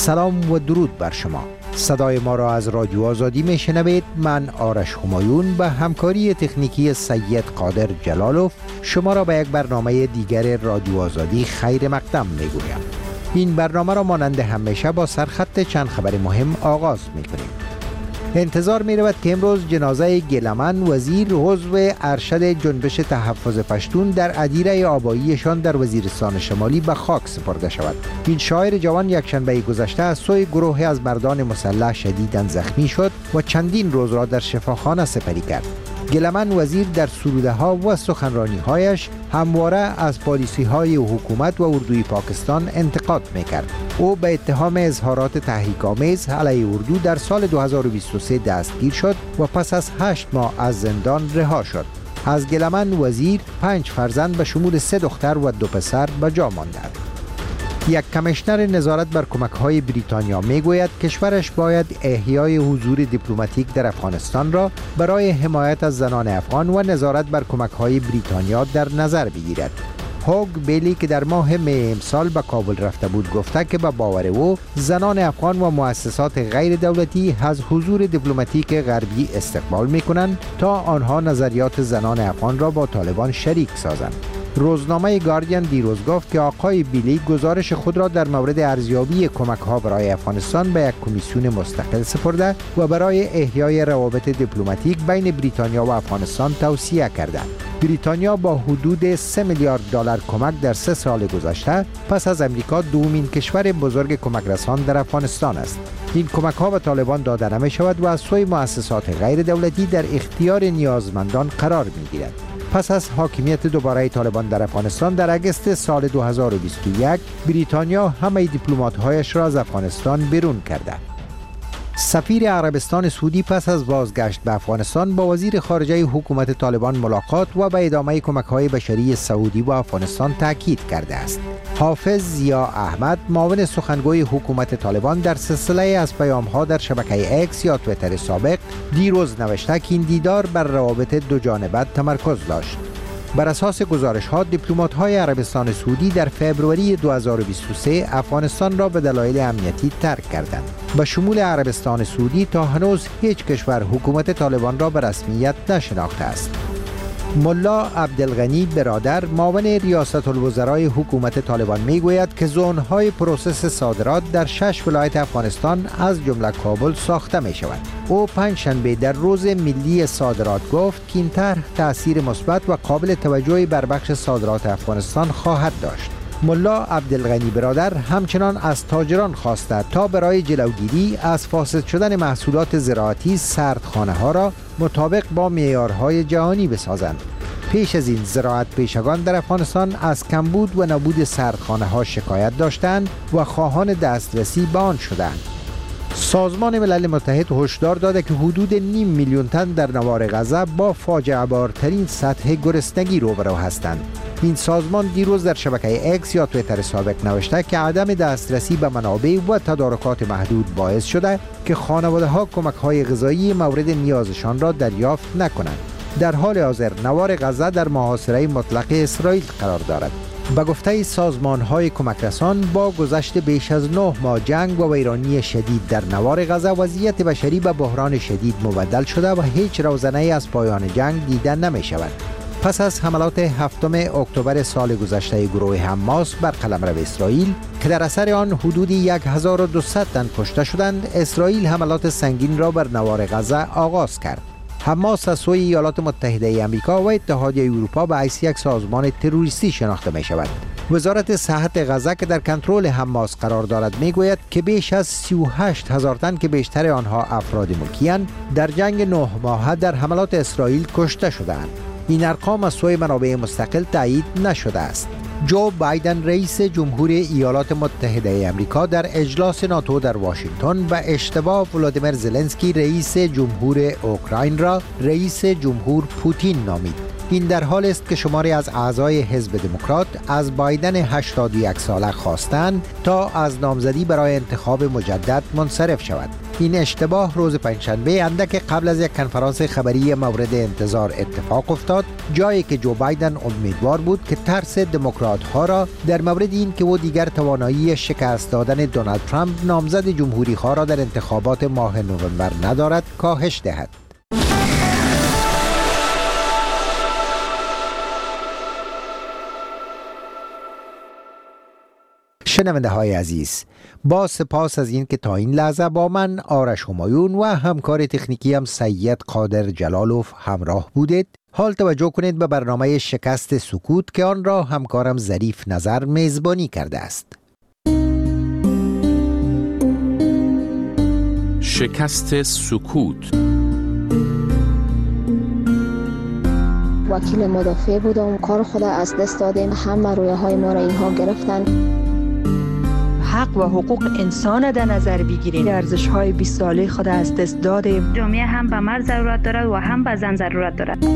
سلام و درود بر شما. صدای ما را از رادیو آزادی میشنوید. من آرش همایون به همکاری تکنیکی سید قادر جلالوف شما را به یک برنامه دیگر رادیو آزادی خیر مقدم میگویم. این برنامه را مانند همیشه با سرخط چند خبر مهم آغاز میکنیم. انتظار می رود که امروز جنازه گلمن وزیر عضو ارشد جنبش تحفظ پشتون در ادیره آباییشان در وزیرستان شمالی به خاک سپرده شود. این شاعر جوان یکشنبه گذشته از سوی گروهی از مردان مسلح شدیداً زخمی شد و چندین روز را در شفاخانه سپری کرد. گلمن وزیر در سروده ها و سخنرانی هایش همواره از پالیسی های حکومت و اردوی پاکستان انتقاد میکرد. او به اتهام اظهارات تحریک‌آمیز علیه اردو در سال 2023 دستگیر شد و پس از 8 ماه از زندان رها شد. از گلمن وزیر 5 فرزند به شمول 3 دختر و 2 پسر به جا ماندند. یک کمیشنر نظارت بر کمک‌های بریتانیا میگوید کشورش باید احیای حضور دیپلماتیک در افغانستان را برای حمایت از زنان افغان و نظارت بر کمک‌های بریتانیا در نظر بگیرد. هوگ بیلی که در ماه می امسال به کابل رفته بود گفته که به باور او زنان افغان و مؤسسات غیر دولتی از حضور دیپلماتیک غربی استقبال می‌کنند تا آنها نظریات زنان افغان را با طالبان شریک سازند. روزنامه گاردین دیروز گفت که آقای بیلی گزارش خود را در مورد ارزیابی کمک‌ها برای افغانستان به یک کمیسیون مستقل سپرده و برای احیای روابط دیپلماتیک بین بریتانیا و افغانستان توصیه کرده. بریتانیا با حدود 3 میلیارد دلار کمک در 3 سال گذشته پس از امریکا دومین کشور بزرگ کمک رسان در افغانستان است. این کمک‌ها به طالبان داده نمی‌شود و از سوی مؤسسات غیر دولتی در اختیار نیازمندان قرار می‌گیرد. پس از حاکمیت دوباره طالبان در افغانستان در اگست سال 2021 بریتانیا همه دیپلمات‌هایش را از افغانستان بیرون کرده. سفیر عربستان سعودی پس از بازگشت به افغانستان با وزیر خارجه حکومت طالبان ملاقات و به ادامه کمک‌های بشری سعودی و افغانستان تاکید کرده است. حافظ ضیا احمد معاون سخنگوی حکومت طالبان در سلسله از پیام‌ها در شبکه اکس یا توییتر سابق دیروز نوشته که این دیدار بر روابط دو جانبه تمرکز داشت. بر اساس گزارش‌ها دیپلمات‌های عربستان سعودی در فوریه 2023 افغانستان را به دلایل امنیتی ترک کردند. به شمول عربستان سعودی تا هنوز هیچ کشور حکومت طالبان را به رسمیت نشناخته است. ملا عبدالغنی برادر معاون ریاست الوزرای حکومت طالبان میگوید که زون‌های پروسس صادرات در 6 ولایت افغانستان از جمله کابل ساخته می شود. او پنجشنبه در روز ملی صادرات گفت که این طرح تأثیر مثبت و قابل توجهی بر بخش صادرات افغانستان خواهد داشت. ملا عبدالغنی برادر همچنان از تاجران خواسته تا برای جلوگیری از فاسد شدن محصولات زراعتی سردخانه ها را مطابق با معیارهای جهانی بسازند. پیش از این زراعت پیشگان در افغانستان از کمبود و نبود سردخانه ها شکایت داشتند و خواهان دسترسی به آن شدند. سازمان ملل متحد هشدار داده که حدود نیم میلیون تن در نوار غزه با فاجعه بارترین سطح گرسنگی روبرو هستند. این سازمان دیروز در شبکه اکس یا توییتر سابق نوشته که عدم دسترسی به منابع و تدارکات محدود باعث شده که خانواده‌ها کمک‌های غذایی مورد نیازشان را دریافت نکنند. در حال حاضر نوار غزه در محاصره مطلق اسرائیل قرار دارد. به گفته سازمان‌های کمک رسان با گذشت بیش از 9 ماه جنگ و ویرانی شدید در نوار غزه وضعیت بشری به بحران شدید مبدل شده و هیچ روزنه‌ای از پایان جنگ دیده نمی‌شود. پس از حملات 7 اکتبر سال گذشته گروه حماس بر قلمرو اسرائیل که در اثر آن حدود 1200 تن کشته شدند، اسرائیل حملات سنگین را بر نوار غزه آغاز کرد. حماس از سوی ایالات متحده آمریکا و اتحادیه اروپا به حیث یک سازمان تروریستی شناخته می شود. وزارت صحت غزه که در کنترل حماس قرار دارد میگوید که بیش از 38,000 تن که بیشتر آنها افراد ملکی‌اند در جنگ 9 ماهه در حملات اسرائیل کشته شدند. این ارقام از سوی منابع مستقل تایید نشده است. جو بایدن رئیس جمهور ایالات متحده آمریکا در اجلاس ناتو در واشنگتن به اشتباه ولادیمیر زلنسکی رئیس جمهور اوکراین را رئیس جمهور پوتین نامید. این در حال است که شماری از اعضای حزب دموکرات از بایدن 81 ساله خواستند تا از نامزدی برای انتخاب مجدد منصرف شود. این اشتباه روز پنجشنبه اندک قبل از یک کنفرانس خبری مورد انتظار اتفاق افتاد، جایی که جو بایدن امیدوار بود که ترس دموکرات ها را در مورد این که او دیگر توانایی شکست دادن دونالد ترامپ نامزد جمهوری خواه را در انتخابات ماه نوامبر ندارد کاهش دهد. شنونده های عزیز، با سپاس از این که تا این لحظه با من آرش همایون و همکار تکنیکیم سید قادر جلالوف همراه بودید. حال توجه کنید به برنامه شکست سکوت که آن را همکارم ظریف نظر میزبانی کرده است. شکست سکوت. وکیل مدافع بودم، کار خود از دست دادیم، همه رویه های ما را اینها گرفتن. حق و حقوق انسان در نظر بگیریم. ارزش های 20 ساله خود از دست دادیم. جامعه هم به مرد ضرورت دارد و هم به زن ضرورت دارد.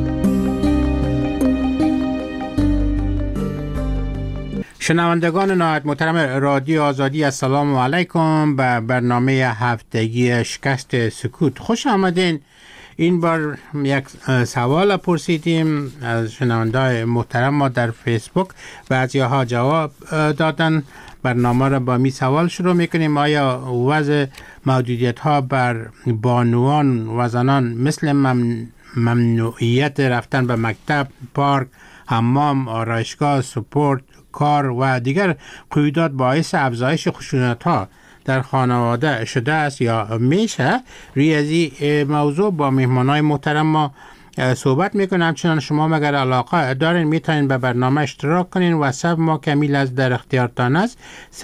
شنوندگان نهایت محترم رادیو آزادی، السلام علیکم به برنامه هفتگی شکست سکوت. خوش آمدین. این بار یک سوال پرسیدیم از شنونده‌های محترم ما در فیسبوک، بعضی‌ها جواب دادن. برنامه را با می سوال شروع میکنیم: آیا وضع محدودیت ها بر بانوان و زنان مثل ممنوعیت رفتن به مکتب، پارک، حمام، آرایشگاه، سپورت، کار و دیگر قیودات باعث افزایش خشونت ها در خانواده شده است یا میشه؟ روی از این موضوع با مهمانای محترم ما صحبت میکنم. همچنان شما مگر علاقه دارین میتونین به برنامه اشتراک کنین. واتساپ ما کمیل از در اختیارتان است: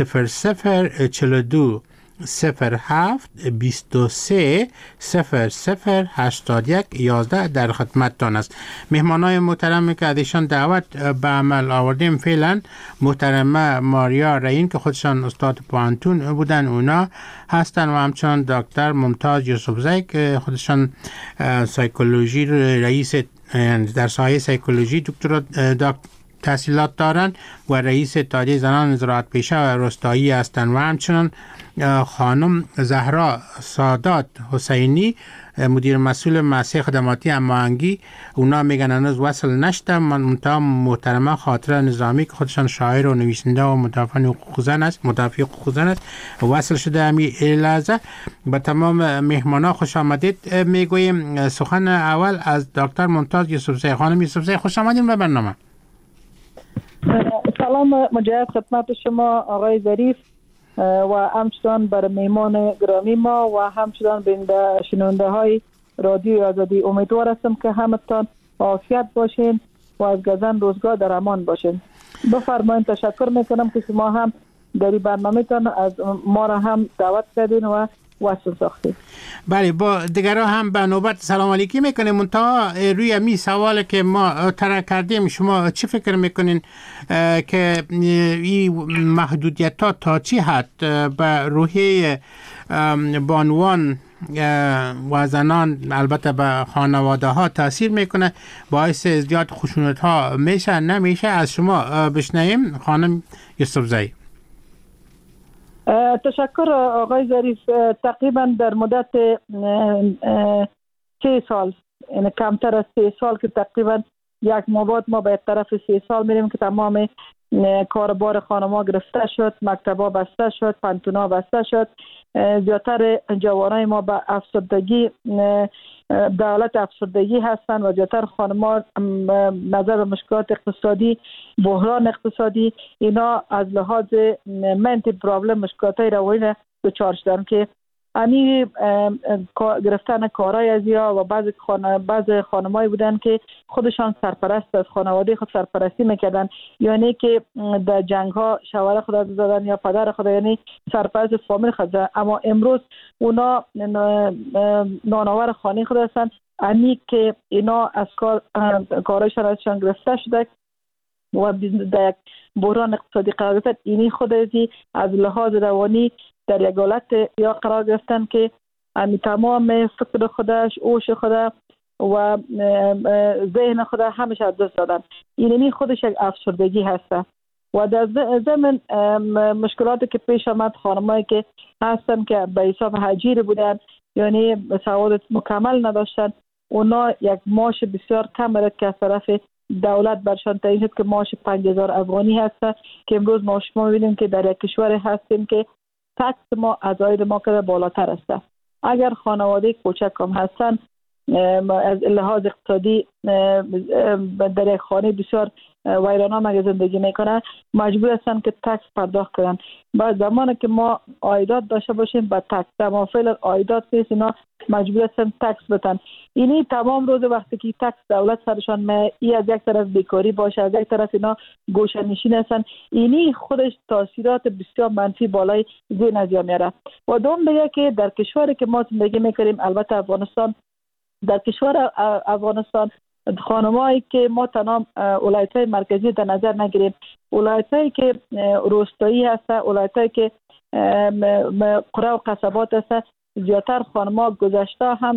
0042 07 23 0081 11 در خدمتتان است. مهمانای محترمی که ازشان دعوت به عمل آوردیم فعلا محترمه ماریا رئین که خودشان استاد پوهنتون بودن اونا هستن، و همچنان دکتر ممتاز یوسفزی که خودشان سایکولوژی رئیس در سایه سایکولوژی دکترا تحصیلات دارند و رئیس اتحادیه زنان زراعت پیشه و روستایی هستند، و همچنان خانم زهرا سادات حسینی مدیر مسئول مؤسسه خدماتی هماهنگی. اونا میگن هنوز وصل نشدم. منتها محترمه خاطره نظامی که خودشان شاعر و نویسنده و مدافع حقوق زن است وصل شده. همین لحظه به تمام مهمانا خوش آمدید میگوییم. سخن اول از دکتر ممتاز یوسفزی. خانم یوسفزی خوش آمدید به برنامه. سلام مجدد خدمت شما آقای ظریف و همچنان بر مهمان گرامی ما و همچنان به شنونده های رادیو آزادی. امیدوار هستم که همتان عافیت باشین و از گزن روزگار در امان باشین. بفرمایید. تشکر میکنم که شما هم در این برنامه تان از ما را هم دعوت کردین و وصل ساختید. بله، با دیگران هم به نوبت سلام علیکی میکنیم. منتها روی می سوال که ما طرح کردیم شما چی فکر میکنین که این محدودیت ها تا چی حد به روحیه بانوان و زنان، البته به خانواده ها تاثیر میکنه، باعث ازدیاد خشونت ها میشه نمیشه؟ از شما بشنویم خانم یوسفزی. تشکر آقای ظریف. تقریبا در مدت 3 سال، یعنی کمتر از 3 سال که تقریبا یک مابعد ما به طرف 3 سال میریم که تمام کاربار خانما گرفته شد، مکتبا بسته شد، پانتونا بسته شد. زیادتر جوانای ما به افسردگی دولت افسردگی هستند و زیادتر خانما نظر به مشکلات اقتصادی، بحران اقتصادی، اینا از لحاظ منتل پرابلم، مشکلات روانی دچار شدن که امی گرفتن کارای از یا و بعض خانمایی بودن که خودشان سرپرست از خانواده خود سرپرستی میکردن، یعنی که در جنگ ها شوهر خود دادن یا پدر خود، یعنی سرپرست فامیل خود. اما امروز اونا نانآور خانه خود هستند. امی که اینا از کارایشان ازشان گرفته شده و در یک بحران اقتصادی قرار گرفت. اینی خود از لحاظ روانی در یک حالت یا قرار گرفتن که تمام فکر خودش، اوش خود و ذهن خود همیشه از دست دادن. اینی خودش یک افسردگی هست. و در ضمن مشکلاتی که پیش آمد خانمایی که هستن که به حساب حجیر بودن، یعنی سواد مکمل نداشتن، اونا یک معاش بسیار کم را که از طرف دولت برشان تعیین شد که معاش 5000 افغانی هست که امروز ما شما می‌بینیم که در یک کشور هستیم که تکس ما از عاید ما که بالاتر است. اگر خانواده کوچک هم هستن از لحاظ اقتصادی در یک خانه بسیار ویرانه زندگی میکنن، مجبور هستن که تکس پرداخت کنن. بعد زمانی که ما عایدات داشته باشیم با تکس، اما فعلا عایدات نیست، اینا مجبور هستن تکس بدن. اینی تمام روز وقتی که تکس دولت سرشان ای از یک طرف بیکاری باشه، از یک طرف اینا گوشه نشین هستن، اینی خودش تاثیرات بسیار منفی بالای ذهن از میاره. و دوم دیگه که در کشوری که ما زندگی میکنیم، البته افغانستان، در کشور افغانستان خانمایی که ما تنها ولایت‌های مرکزی در نظر نگیریم، ولایت‌هایی که روستایی هست، ولایت‌هایی که قرى و قصبات هست، زیاتر خانم‌ها گذشته هم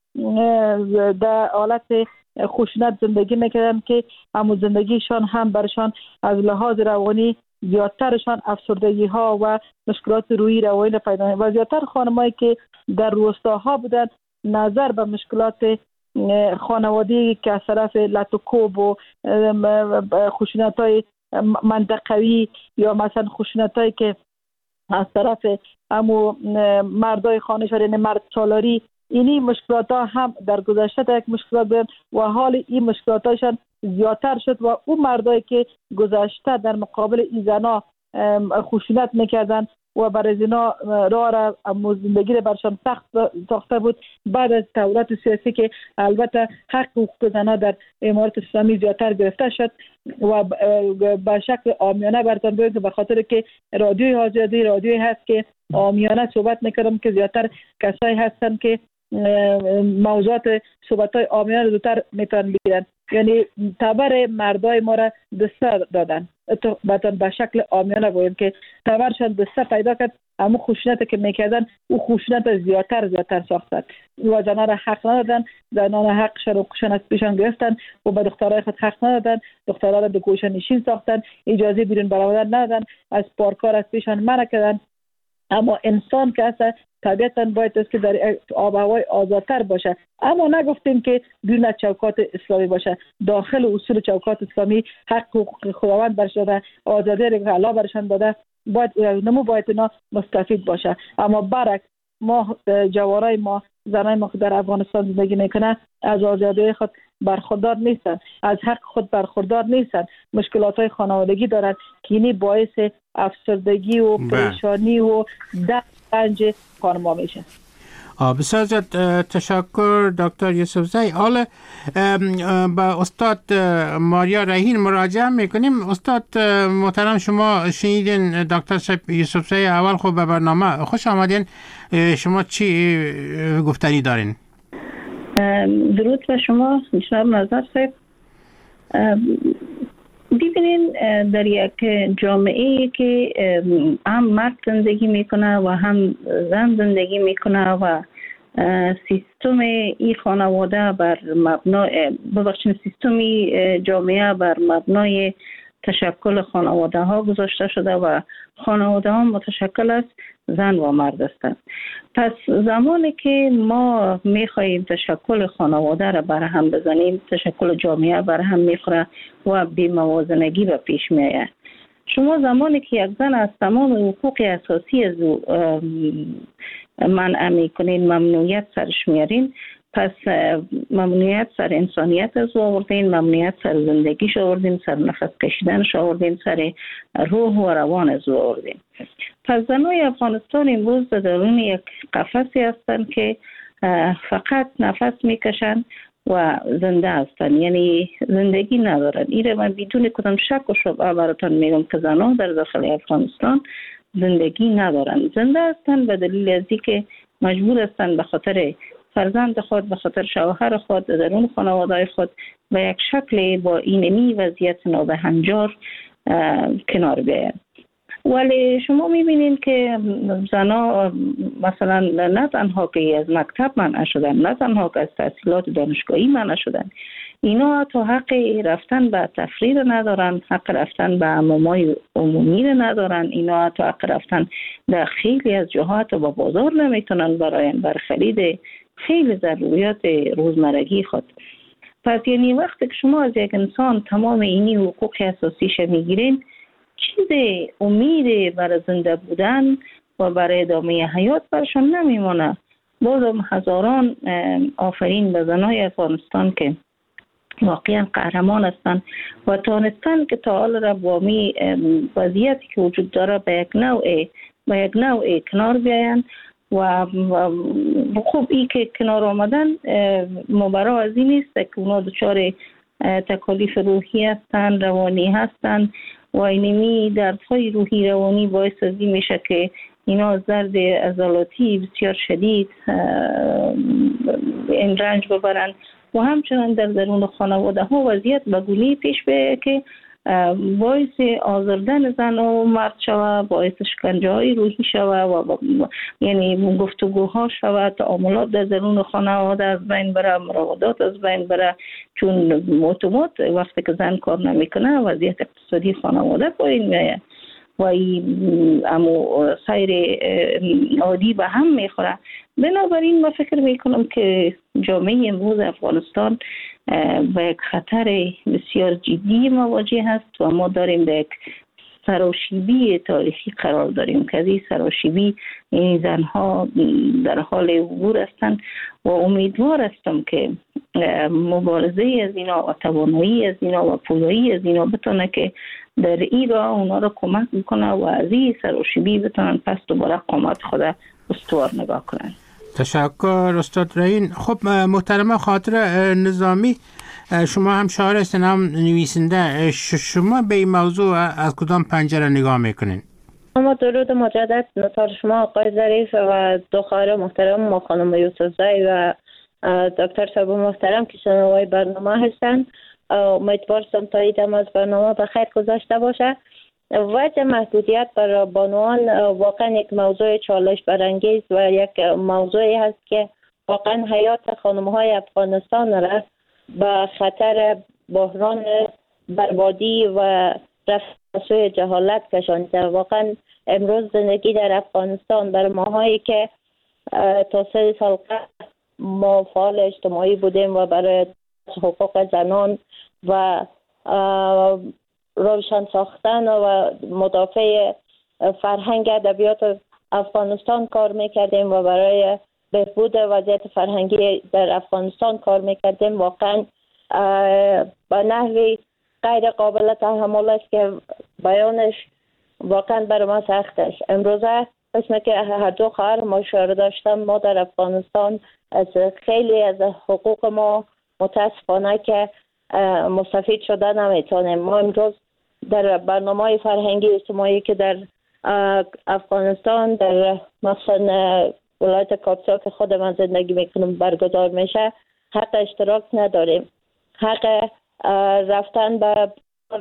در حالت خشونت زندگی میکردن که همون زندگیشان هم برشان از لحاظ روانی زیادترشان افسردگی ها و مشکلات روحی روانی پیدا می‌کنه. و زیادتر خانمایی که در روستاها بودن نظر به مشکلات خانوادگی که از طرف لطوکوب و خشونت‌های منطقوی یا مثلا خشونت‌هایی که از طرف همو مردای خانه‌شان، یعنی مرد سالاری، اینی مشکلات ها هم در گذشته در یک مشکلات بودن و حال این مشکلات هاشان زیادتر شد و اون مردایی که گذشته در مقابل این زنا خشونت میکردن و برای زنا راه زندگی را برشان سخت ساخته بود، بعد از تحولات سیاسی که البته حق حقوق زنها در امارات اسلامی زیادتر گرفته شد و به شکل عامیانه برتن بود، به خاطر که رادیوی آزادی رادیوی هست که عامیانه صحبت میکردم که زیادتر کسایی هستن که موضوعات صحبت‌های عامیانه رو زودتر میتونن بگیرن، یعنی تبر مردای ما را دسته دادن. مثلا به شکل عامیانه بگیم که تبرشان دسته پیدا کرد، اما خشونتی که میکردن او خشونت زیادتر ساختن و زنان را حق ندادن، زنان حقشان رو از پیشان گرفتن و به دخترای خود حق ندادن، دخترها را به گوشه نشین ساختن، اجازه بیرون برآمدن ندادن، از پارکار از پیشان منع کردن. اما انسان که هست طبیعتاً باید است که در آب و هوای آزادتر باشه، اما نگفتیم که بیرون از چوکات اسلامی باشه. داخل اصول چوکات اسلامی حق حقوق خداوند برش داده، آزادی را که الله برشان داده، باید نمو باید اینا مستفید باشه. اما برعکس ما جوارای ما، زنای ما که در افغانستان زندگی میکنن از آزادی خود برخوردار نیستن، از حق خود برخوردار نیستن، مشکلات های خانوادگی دارن که اینی باعث افسردگی و پریشانی و رنج خانم‌ها میشه. بسیار زیاد تشکر دکتر یوسفزی. حالا با استاد ماریا رهین مراجعه میکنیم. استاد محترم، شما شنیدین دکتر یوسفزی اول خوب به برنامه خوش آمدین. شما چی گفتنی دارین؟ درود به شما جناب نظر صاحب. ببینین در یک جامعه که هم مرد زندگی میکنه و هم زن زندگی میکنه و سیستم این خانواده بر مبنای سیستم جامعه بر مبنای تشکل خانواده ها گذاشته شده و خانواده ها متشکل از زن و مرد هستند. پس زمانی که ما میخواییم تشکل خانواده را بر هم بزنیم، تشکل جامعه بر هم میخوره و بی‌موازنگی به پیش میآید. شما زمانی که یک زن از تمام حقوق اساسی از منع میکنین، ممنوعیت سرش میارین، پس ممنوعیت سر انسانیت از آوردین، ممنوعیت سر زندگیش آوردین، سر نفس کشیدنش آوردین، سر روح و روان از آوردین. پس زنای افغانستان امروز در درون یک قفسی هستند که فقط نفس میکشن و زنده هستن، یعنی زندگی ندارن. این من بدون کدام شک و شبهه براتون میگم که زنان در داخل افغانستان زندگی ندارن، زنده هستن به دلیل از اینکه مجبور هستن به خاطر فرزند خود، به خاطر شوهر خود، درون خانواده خود به یک شکل با اینمی وضعیت نابهنجار کنار بیاین. ولی شما میبینین که زنها مثلا نه تنها که از مکتب منع شدن، نه تنها که از تحصیلات دانشگاهی منع شدن، اینا تو حق رفتن به تفریح ندارن، حق رفتن به حمامای عمومی ندارن، اینا تو حق رفتن در خیلی از جهات و بازار نمیتونن بر خرید خیلی ضروریات روزمرگی خود. پس یعنی وقتی که شما از یک انسان تمام اینی حقوق اساسیش میگیرین، چیز امید برای زنده بودن و برای ادامه حیات برشان نمیمونه. بازم هزاران آفرین به زنای افغانستان که واقعا قهرمان هستند و تانستن که تا حال را با می وضعیتی که وجود داره به یک نوع کنار بیاین و خوب ای که کنار آمدن مبرا از این نیست که اونا دچار تکالیف روحی هستند، روانی هستند و اینمی دردهای روحی روانی باعث از این میشه که اینا از درد عضلاتی بسیار شدید این رنج ببرند و همچنان در درون خانواده ها وضعیت به گونه‌ای پیش بیاید که باعث آزردن زن و مرد شود، باعث شکنجه های روحی شود و یعنی گفتگوها شود، تعاملات در درون خانواده از بین بره، مراودات از بین بره، چون اتومات وقتی که زن کار نمیکنه وضعیت اقتصادی خانواده پایین میاد و امو سیر عادی به هم میخوره. بنابراین من فکر میکنم که جامعه امروز افغانستان به یک خطر بسیار جدی مواجه هست و ما داریم به یک سراشیبی تاریخی قرار داریم که از این سراشیبی این زنها در حال عبور هستند و امیدوار هستم که مبارزه از اینا و توانایی از اینا و پویایی از اینا بتونه که در این راه اونا را کمک بکنه و از این سراشیبی بتونن پس دوباره قامت خود استوار نگاه کنن. تشکر استاد رعین. خب محترمه خاطر نظامی، شما هم شاعر هستین هم نویسنده، شما به این موضوع از کدام پنجره نگاه میکنین؟ اما درود مجدد نطار شما آقای ظریف و دو خواهر محترم ما خانم یوسفزای و دکتر صاحب محترم که شنوای برنامه هستن. امیدوار هستم تا ایدم از برنامه به خیر گذاشته باشه. وجه محدودیت برای بانوان واقعا یک موضوع چالش برانگیز و یک موضوعی هست که واقعا حیات خانم‌های افغانستان را به خطر بحران بربادی و رفت سوی جهالت کشانده. واقعا امروز زندگی در افغانستان برای ماهایی که تا 3 سال قبل ما فعال اجتماعی بودیم و برای حقوق زنان و روشن ساختن و مدافع فرهنگ ادبیات افغانستان کار میکردیم و برای بهبود وضعیت فرهنگی در افغانستان کار میکردیم. واقعا به نحوی غیر قابل تحمل است که بیانش واقعا برای ما سخت است. امروزه اسم که هر دو خواهر ما اشاره داشتم، ما در افغانستان از خیلی از حقوق ما متاسفانه که مستفید شده نمیتونیم. ما امروز در برنامه فرهنگی اجتماعی که در افغانستان در مثلا ولایت کاپسا که خود من زندگی میکنم برگزار میشه، حق اشتراک نداریم. حق رفتن به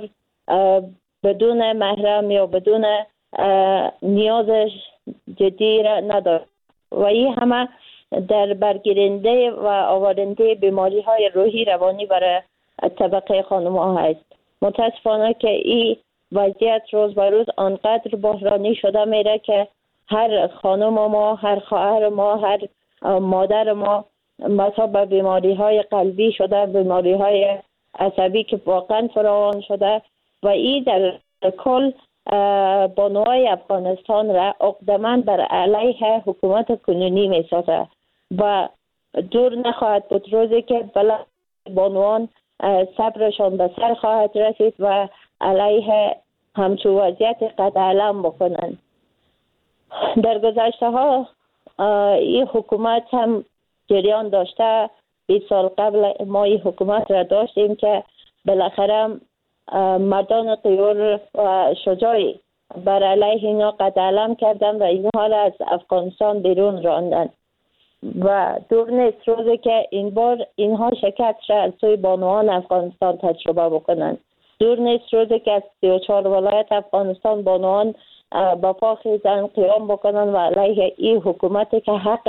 بدون محرم یا بدون نیاز جدی را نداریم و این همه در برگیرنده و آورنده بیماری های روحی روانی برای طبقه خانم ها هست. متاسفانه که این وضعیت روز به روز آنقدر بحرانی شده میره که هر خانم ما، هر خواهر ما، هر مادر ما مثلا به بیماری های قلبی شده، بیماری های عصبی که واقعا فراوان شده و این در کل بانوهای افغانستان را عقده‌مند بر علیه حکومت کنونی میسازه و دور نخواهد بود روزی که بانوان صبرشان به سر خواهد رسید و علیه همچون وضعیت قطع علم بکنند. در گذشته ها این حکومت هم جریان داشته. 20 سال قبل ما این حکومت را داشتیم که بالاخره مردان غیور و شجاعی بر علیه اینا قطع علم کردن و اینها را از افغانستان بیرون راندن و دور نیست روزی که این بار اینها شکست را از سوی بانوان افغانستان تجربه بکنند. دور نیست روزی که از 34 ولایت افغانستان بانوان با پا خیزن قیام بکنن و علیه این حکومتی که حق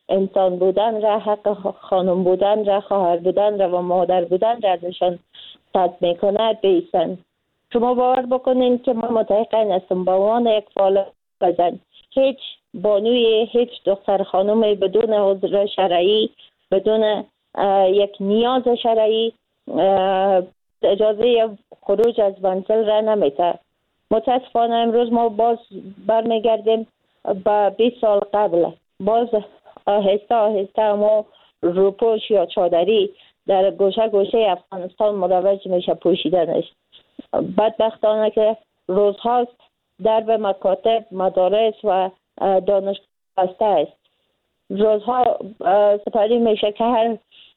انسان بودن را، حق خانم بودن را، خواهر بودن را و مادر بودن را ازشان سلب میکنه بیستن. شما باور بکنین که من متيقن هستم به عنوان یک فعال زن هیچ بانوی، هیچ دختر خانومی بدون عذر شرعی، بدون یک نیاز شرعی اجازه خروج از منزل را نمیده. متاسفانه امروز ما باز برمیگردیم به 20 سال قبل. باز آهسته آهسته ما روپوش یا چادری در گوشه گوشه افغانستان مروج میشه پوشیدنش. بدبختانه که روزهاست درب مکاتب، مدارس و دانشگاه بسته است. روزها سپری میشه که هر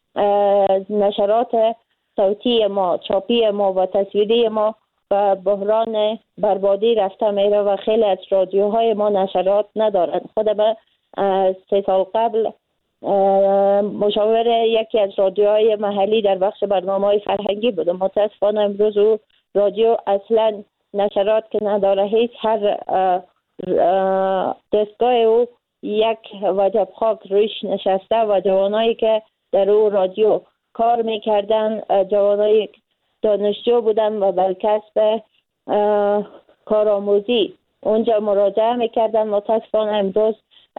نشرات صوتی ما، چاپی ما و تصویری ما به بحران بربادی رفته میره و خیلی از رادیوهای ما نشرات ندارند. خود من 3 سال قبل مشاور یکی از رادیوهای محلی در بخش برنامه‌های فرهنگی بودم. متاسفانه امروز او رادیو اصلا نشرات که نداره. هیچ هر دستگاه او یک وجب خاک روش نشسته و جوانایی که در او رادیو کار میکردن جوانای دانشجو بودن و بالکسب کارآموزی اونجا مراجعه میکردن. متاسفانه امروز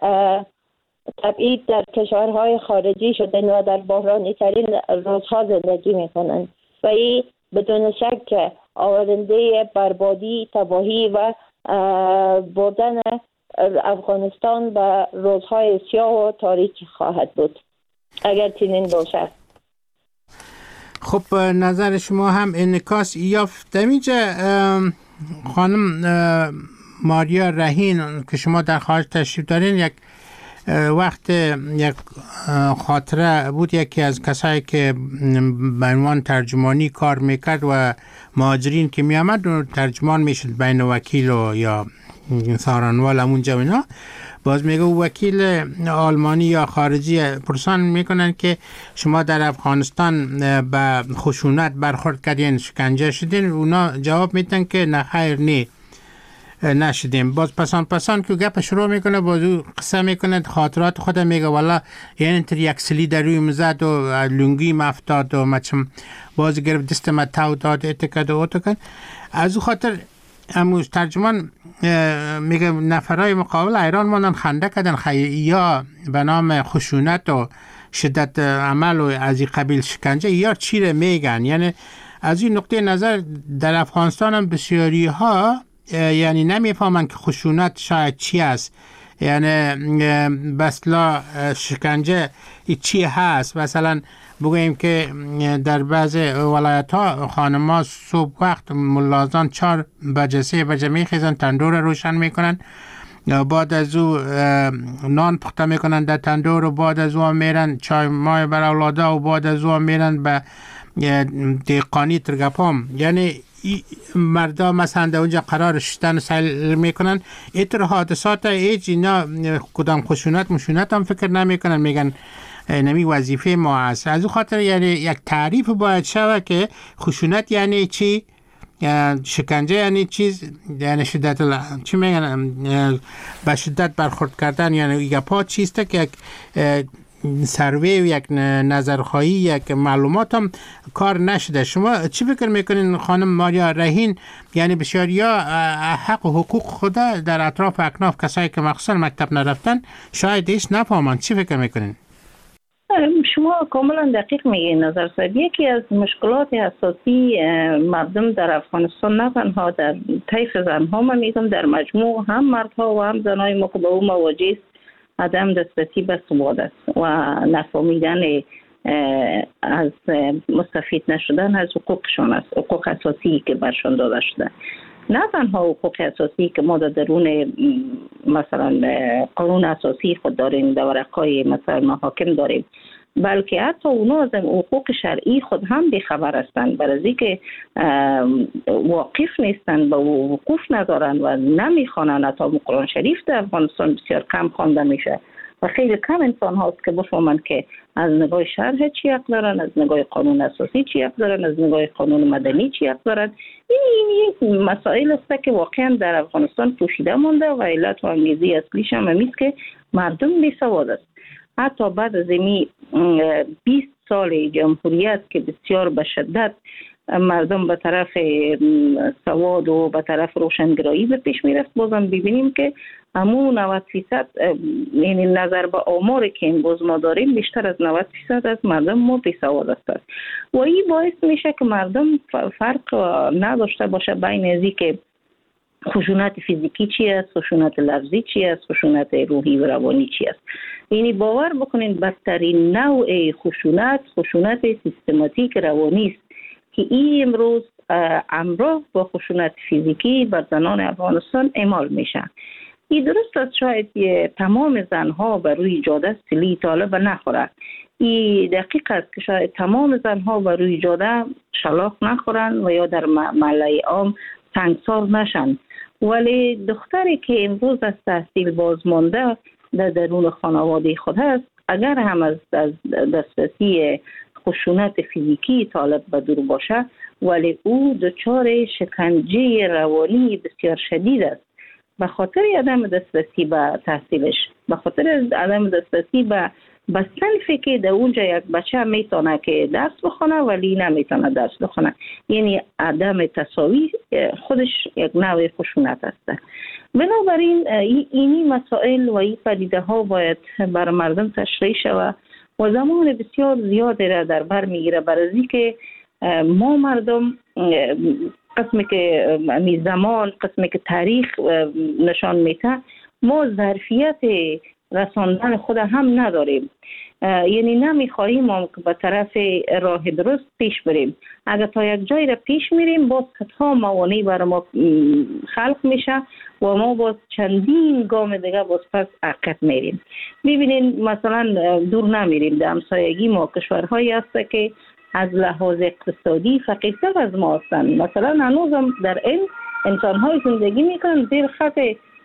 تبعید در کشورهای خارجی شدن و در بحرانی ترین روزها زندگی میکنن و این بدون شک آورنده بربادی، تباهی و بردن افغانستان به روزهای سیاه و تاریک خواهد بود اگر چنین باشد. خب نظر شما هم انعکاس یافت. اینجا خانم ماریا رهین که شما در خارج تشریف دارین، یک وقت یک خاطره بود، یکی از کسایی که به عنوان ترجمانی کار میکرد و مهاجرین که میامد ترجمان میشد بین وکیل و یا سارانوال همونجا اینا، باز میگه وکیل آلمانی یا خارجی پرسان میکنن که شما در افغانستان به خشونت برخورد کردین، شکنجه شدین، اونا جواب میدن که نه خیر نشدیم. باز پسان که گپ شروع میکنه، باز او قصه میکنه خاطرات خود میگه والا یعنی انتر یک سلی در روی مزد و لنگی مفتاد و مچم باز گرفت دست ما تاو داد اتکد و اتکد. از او خاطر اموز ترجمان میگه نفرای مقابل ایران ماندن خنده کردن یا به نام خشونت و شدت عمل و از این قبیل شکنجه یا چی رو میگن. یعنی از این نقطه نظر در افغانستان هم بسیاری ها یعنی نمیفهمن که خشونت شاید چی است، یعنی بسلا شکنجه چی هست. مثلا بگوییم که در بعض ولایت ها خانم ها صبح وقت ملازان 4 بجه 3 بجه میخیزن، تندور روشن میکنن، بعد از او نان پخته میکنن در تندور و بعد از او میرن چای مای بر اولاده و بعد از او میرن به دیقانی ترگپام. یعنی مردا مثلا در اونجا قرار شدن سیل میکنن. اینطور حادثات هیچ اینا کدام خشونت هم فکر نمیکنن، میگن نمی وظیفه ما است. از اون خاطر یعنی یک تعریف باید شود که خشونت یعنی چی، شکنجه یعنی چیز، یعنی شدت چی میگن به شدت برخورد کردن، یعنی گپا چیسته که یک سروی و یک نظرخواهی یک معلومات هم کار نشده. شما چی فکر میکنین خانم ماریا رهین؟ یعنی بسیاریا حق و حقوق خود در اطراف اکناف کسایی که مخصوصا مکتب نرفتن شاید ایش نفهمن. چی فکر میکنین؟ شما کاملا دقیق میگین نظر صاحب. یکی از مشکلات اساسی مردم در افغانستان نه تنها در طیف زنها، من میگم در مجموع هم مردها و هم زنای ما که به اون مواجه است، عدم دسترسی به سواد است و نفهمیدن از مستفید نشدن از حقوقشان است، حقوق اساسی که برشان داده شده. نه تنها حقوق اساسی که ما در درون مثلا قانون اساسی خود داریم، در ورقهای مثلا محاکم داریم، بلکه حتی اونا از حقوق شرعی خود هم بیخبر هستند، برای که واقف نیستند، به وقوف ندارند و نمیخوانند. حتی قرآن شریف در افغانستان بسیار کم خوانده میشه و خیلی کم انسان هاست که بفهمند که از نگاه شرع چی حق دارن، از نگاه قانون اساسی چی حق دارن، از نگاه قانون مدنی چی حق دارن. این مسائل است که واقعا در افغانستان پوشیده مانده و علت و انگیزه اصلیش هم است که مردم بیسواد است. حتی بعد از این 20 سال جمهوریت که بسیار به شدت مردم به طرف سواد و به طرف روشنگرایی به پیش میرفت، بازم ببینیم که همون 90% یعنی نظر به آماری که امروز ما داریم بیشتر از 90% از مردم ما بی سواد هستند و این باعث میشه که مردم فرق نداشته باشه بین ازی که خشونت فیزیکی چی است، خشونت لفظی چی است، خشونت روحی و روانی چی است. یعنی باور بکنین بدترین نوع خشونت سیستماتیک روانی است که این امروز همراه با خشونت فیزیکی بر زنان افغانستان اعمال میشه. این درست است شاید تمام زنها بر روی جاده سلی طالب نخوره. این دقیق است که شاید تمام زنها بر روی جاده شلاق نخورن و یا در محله عام سنگسار نشن، ولی دختری که امروز از تحصیل بازمانده در درون خانواده خود است، اگر هم از دسترسی خشونت فیزیکی طالب به دور باشه، ولی او دچار شکنجه روانی بسیار شدید است به خاطر عدم دسترسی به تحصیلش، به خاطر عدم دسترسی به صنفی که در اونجا یک بچه میتونه که درس بخونه ولی نمیتونه درس بخونه. یعنی عدم تساوی خودش یک نوع خشونت است. بنابراین اینی مسائل و این پدیده ها باید بر مردم تشریح شود و زمان بسیار زیادی را در بر میگیره، برای که ما مردم قسمی که زمان، قسمی که تاریخ نشان میده، ما ظرفیت رساندن خود هم نداریم. یعنی نمیخواهیم ما که به طرف راه درست پیش بریم. اگر تا یک جای را پیش میریم باز کتها موانعی برای ما خلق میشه و ما باز چندین گام دیگه باز پس عقب میریم. ببینین مثلا دور نمیریم، در همسایگی ما کشورهایی هست که از لحاظ اقتصادی فقیرتر از ما هستند. مثلا هنوزم در این انسان‌های زندگی میکنن زیر خط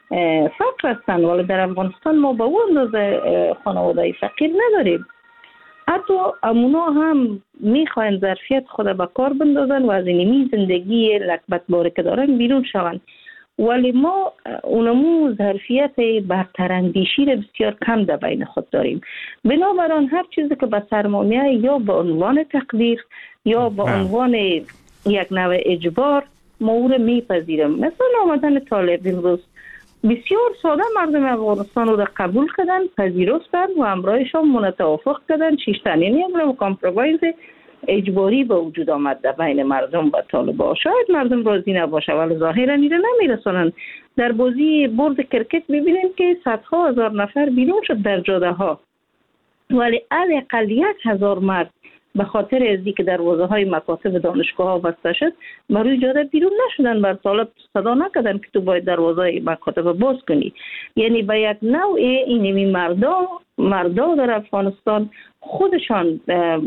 فقر هستند، ولی در افغانستان ما به اون اندازه خانواده فقیر نداریم. حتی امونا هم میخواین ظرفیت خود به کار بندازن و از اینمی زندگی لکبت باره که دارن بیرون شون، ولی ما اونمو ظرفیت برتراندیشی را بسیار کم در بین خود داریم. بنابراین هر چیزی که به سرمایه یا به عنوان تقدیر یا به عنوان یک نوع اجبار ما او را میپذیریم. مثلا آمدن طالب امروز بسیار ساده مردم افغانستان رو در قبول کردن، پذیرفتن و همراهشان متوافق کردن. چیشتنی نمیدونم کامپرومایز اجباری به وجود آمد در بین مردم و طالبان. شاید مردم راضی نباشه ولی ظاهرا ایره نمیرسونن. در بازی برد کرکت ببینیم که صدها هزار نفر بیرون شد در جاده ها، ولی حداقل 1000 مرد به خاطر ازی که دروازه های مکاتب دانشگاه ها بسته شد بروی جاده بیرون نشدن، بر طالب صدا نکردن که تو باید دروازه مکاتب باز کنی. یعنی به یک نوع اینمی مردا در افغانستان خودشان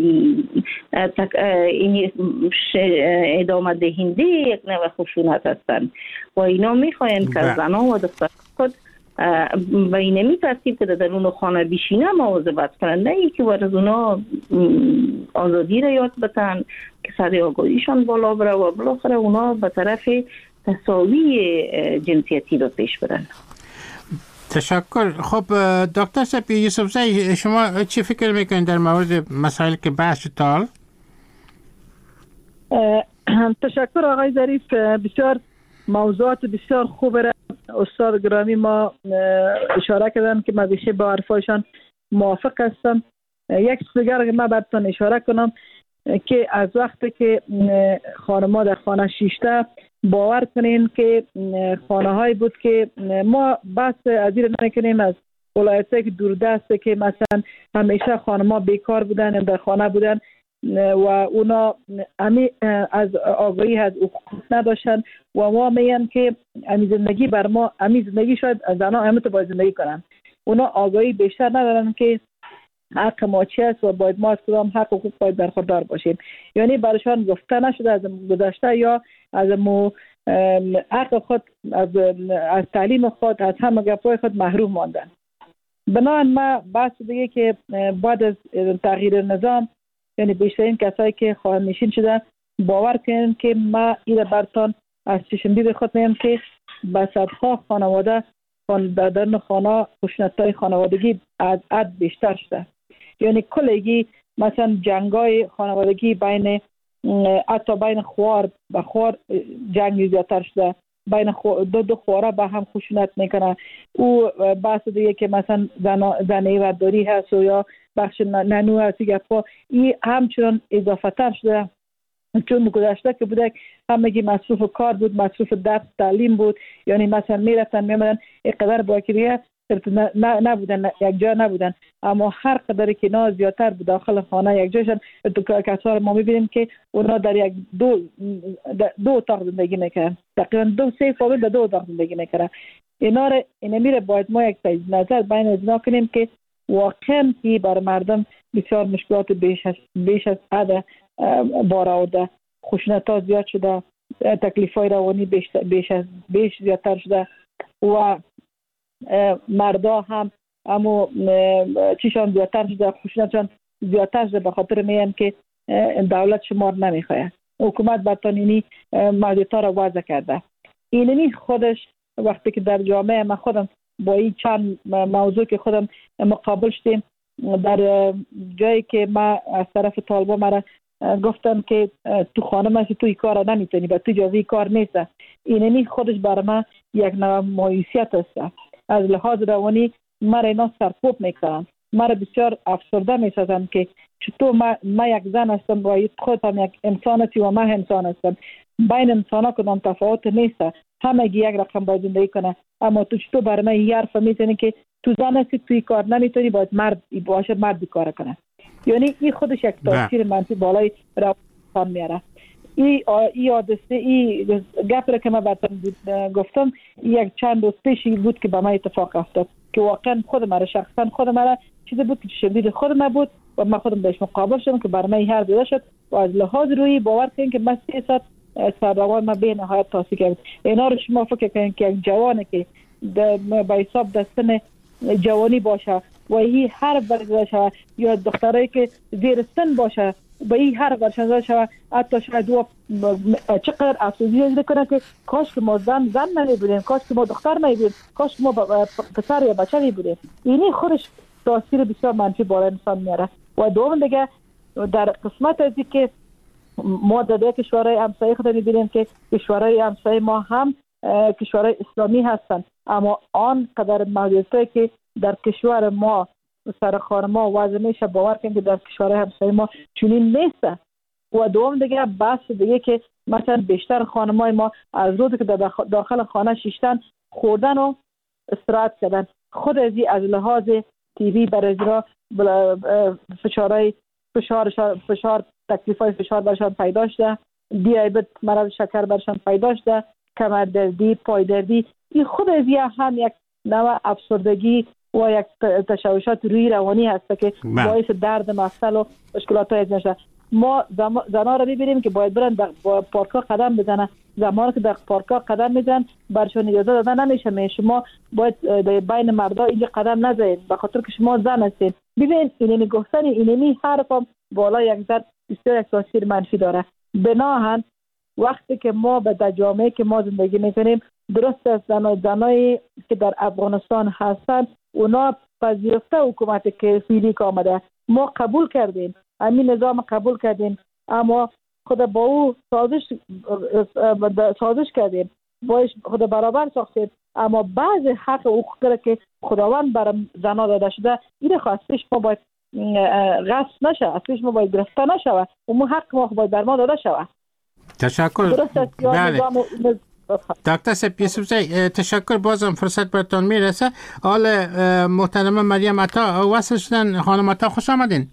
ادامه دهنده یک نوع خشونت هستند و اینا میخواین که زنان و دختران خود به اینمی ترتیب که در اون خانه بیشینه مواظبت کنن، نه اینکه ورز اونا آزادی را یاد بتن که سطح آگاهیشان بالا بره و بالاخره اونا به طرف تساوی جنسیتی رو پیش برن. تشکر. خب دکتر سپی یوسفزی، شما چی فکر میکنید در مورد مسائل که بحث تال؟ تشکر آقای ظریف، بسیار موضوعات بسیار خوب را استاد گرامی ما اشاره کردن که من بیشتر با حرفایشان موافق هستم. یک چیز دیگر که من براتون اشاره کنم که از وقتی که خانم‌ها در خانه شیشته، باور کنین که خانه هایی بود که ما بس از این نکنیم از ولایت‌های که دوردسته که مثلا همیشه خانم‌ها بیکار بودن، در خانه بودن و اونا از آگاهی از حقوق نداشتن و ما میگن که امی زندگی بر ما، امی زندگی شاید زنها همه تو باید زندگی کنن. اونا آگاهی بیشتر ندارن که حق ما چی است و باید ما از کدام حق حقوق باید برخوردار باشیم. یعنی برایشان گفته نشده از گذشته یا از حق خود، از تعلیم خود، از همه گپای خود محروم ماندن. بنابراین ما بحث دیگه که بعد از تغییر نظام، یعنی بیشترین کسایی که خانه نشین شدن، باور کنین که ما این برتان از چشمدید خود میگم که به صدها خانواده در خانه خشونت‌های خانوادگی از عد بیشتر شده. یعنی کلگی مثلا جنگای خانوادگی بین حتی بین خوار و خوار جنگی زیادتر شده، بین دو خواره با هم خشونت میکنه. او بحث دیگه که مثلا زنی و داری هست و یا بخش ننو هست گفت این همچنان اضافه تر شده، چون گذشته که بوده همگی مصروف کار بود، مصروف درس تعلیم بود. یعنی مثلا میرفتن میمدن اینقدر باکریه نبودن، یک جا نبودن، اما هر قدری که اینا زیادتر بود داخل خانه یک جاشن. کسا رو ما میبینیم که اونا در یک دو اتاق زندگی میکنن، تقریبا 2-3 فامیل در 2 اتاق زندگی میکنن. اینا میره باید ما یک تجزیه نظر بین از اینا کنیم که واقعا که بر مردم بسیار مشکلات بیش از حد بار آورده، خشونت‌ها زیاد شده، تکلیف‌های روانی بیش زیادتر شده و مردا هم اما چیشان زیادتر شده، خشونتشان زیادتر شده به خاطر میگن که دولت شمار نمیخواه. حکومت برطانیی محدودیت‌ها را وضع کرده. اینمی خودش وقتی که در جامعه ما خودم با این چند موضوع که خودم مقابل شدیم، در جایی که ما از طرف طالبان مرا گفتن که تو خانه من توی کار نمیتونی و تو اجازه کار نیست، اینمی خودش برای من یک نوع مایوسیت است. از لحاظ روانی مرا اینا سرکوب میکنن، مرا بسیار افسرده میسازن که چطور ما یک زن هستم و خود هم یک انسان هستی و من انسان هستم. بین انسان ها کدام تفاوت نیست، همگی یک رقم باید زندگی کنه، اما تو چطور برای من یه حرف میزنی که تو زن هستی توی کار نمیتونی، باید مرد باشه، مرد کار کنه. یعنی این خودش یک تاثیر منفی بالای روان میاره. این حادثه، این گپ که من گفتم یک چند روز پیشی بود که به من اتفاق افتاد که واقعا شخصا خود مرا چیزی بود که شدید خود من بود و من خودم بهش مقابل شدم که برای من هر دیده شد و از لحاظ روی باور کنید که من 3 ساعت سرروان من به نهایت تاثیر کرد. اینا رو شما فکر کنید که یک جوانه که با حساب دستن جوانی باشه و این هر ورزش شود یا دخترایی که زیر سن باشه با این هر ورزش شود، حتی شاید چقدر افسوسی کنه که کاش که ما زن نمیبودیم، کاش که ما دختر نمیبودیم، کاش که ما پسر یا بچه نمیبودیم. اینی خودش تاثیر بسیار منفی بالای انسان میاره. و دوم دیگه در قسمت از که ما در کشورهای همسایه خود میبینیم که کشورهای همسایه ما هم کشورهای اسلامی هستند، اما آن قدر محدودیتی که در کشور ما سرخان ما وضع میشه باور کنید که در کشورهای همسایه ما چنین نیست. و دوم دیگه بحث دیگه که مثلا بیشتر خانمای ما از روزی که داخل خانه شیشتن خوردن و استراحت کردن، خود از لحاظ تیوی بر اجرا فشار تکلیفای فشار برشان پیدا شده، دیابت، مرض شکر برشان پیدا شده، کمر دردی، پای دردی. این خود از هم یک نوع افسردگی و یک تشوشات روی روانی هست که باعث درد مفصل و مشکلات های نشه. ما زنها را میبینیم که باید برن در پارک‌ها قدم بزنن، زمانی که در پارک‌ها قدم میزنن برشان اجازه دادن نمیشه. شما باید بین مردا اینجا قدم نزنید به خاطر که شما زن هستید. ببین اینمی گفتن اینمی حرفم بالا یک ذره بسیار یک تاثیر منفی داره. بناهن وقتی که ما به جامعه که ما زندگی میکنیم، درست است زنایی که در افغانستان هستند اونا پذیرفته حکومت که فعلی که آمده، ما قبول کردیم، همین نظام قبول کردیم، اما خود با او سازش کردیم، باش خود برابر ساختیم، اما بعض حق و حقوقی که خداوند بر زنها داده شده این خواستش ما باید غصب نشه، اصلش ما باید گرفته نشه و اون حق ما باید بر ما داده شود. تشکر. بله دکتر سپ یوسفزی، تشکر. بازم فرصت براتون میرسه. حال محترم مریم عطا وصل شدن. خانم عطا خوش آمدین.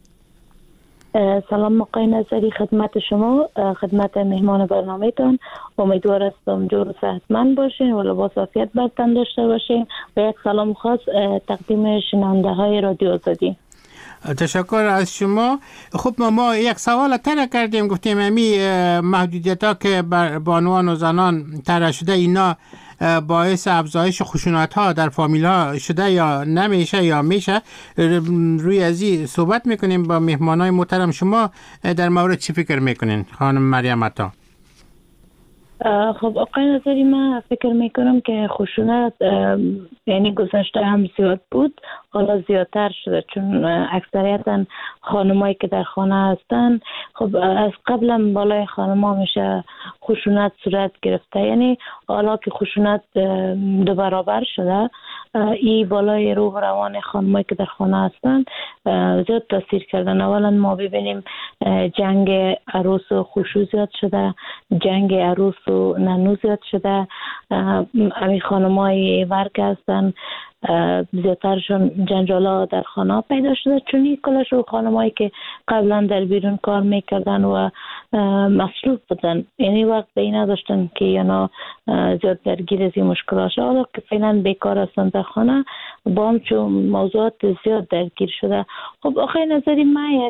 سلام آقای نظری، خدمت شما، خدمت مهمان برنامه‌تان. امیدوار هستم جور و صحتمند باشین و لباس عافیت بر تن داشته باشین و یک سلام خاص تقدیم شنونده های رادیو آزادی. تشکر از شما. خب ما یک سوال طرح کردیم، گفتیم امی محدودیت‌ها که بر بانوان و زنان طرح شده اینا باعث افزایش خشونت‌ها در فامیل‌ها شده یا نمیشه یا میشه. روی ازی صحبت میکنیم با مهمانای محترم. شما در مورد چی فکر میکنین خانم مریم عطا؟ خب آقای نظری، من فکر میکنم که خشونت یعنی گذشته هم زیاد بود، حالا زیادتر شده، چون اکثریتا خانمایی که در خانه هستن خب از قبلا بالای خانما میشه خشونت صورت گرفته، یعنی حالا که خشونت 2 برابر شده، این بالای روح و روان خانمایی که در خانه هستن زیاد تاثیر کردن. اولا ما ببینیم جنگ عروس و خشوع زیاد شده، جنگ عروس و ننو زیاد شده. امی خانمای ورک هستن زیادترشون جنجالا در خانه پیدا شده، چون این کلش و خانمایی که قبلا در بیرون کار میکردن و مصروف بودن، یعنی وقت به این نداشتن که یانا زیاد درگیر از این مشکلات شد. حالا که فعلا بیکار هستن در خانه با هم چون موضوعات زیاد درگیر شده. خب آخه نظری من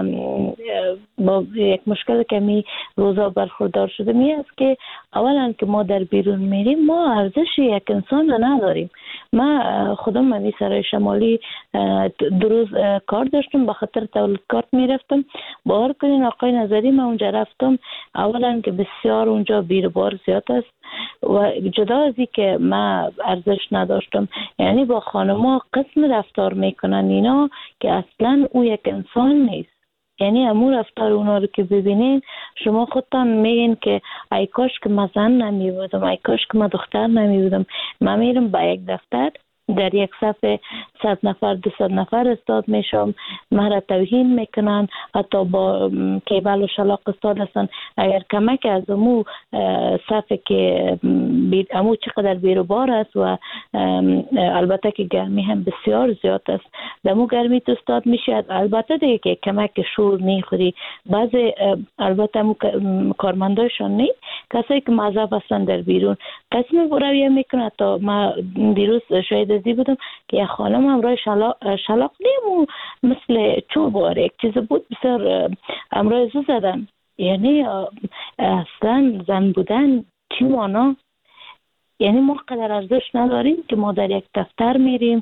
با یک مشکل که می روزا برخوردار شده می است که اولا که ما در بیرون میریم ما ارزش یک انسان رو نداریم. من خودم من سرای شمالی 2 روز کار داشتم، به خاطر تولید کارت میرفتم. باور کنین آقای نظری من اونجا رفتم، اولا که بسیار اونجا بیروبار زیاد است و جدا از این که من ارزش نداشتم، یعنی با خانما قسم رفتار میکنن اینا که اصلا او یک انسان نیست. یعنی امور رفتار اونا رو که ببینین شما خودتان میگین که ای کاش که من زن نمی بودم، ای کاش که من دختر نمی بودم. من میرم با یک دفتر در یک صف 100 نفر 200 نفر استاد میشم، مرا توهین میکنن، حتی با کیبل و شلاق استاد هستن. اگر کمک از امو صف که امو چقدر بیروبار است و البته که گرمی هم بسیار زیاد است، دمو گرمی تو استاد میشه، البته دیگه که کمک شور میخوری. بعضی البته امو کارمندایشان نی، کسایی که معذب هستن در بیرون قسم رویه میکنن. تا ما دیروز شاید ازی بودم که یک خانم امرای شلاق نیمو مثل چوب یک چیز بود بسیار امرای زو زدن. یعنی اصلا زن بودن چی مانا؟ یعنی ما قدر ارزش نداریم که ما در یک دفتر میریم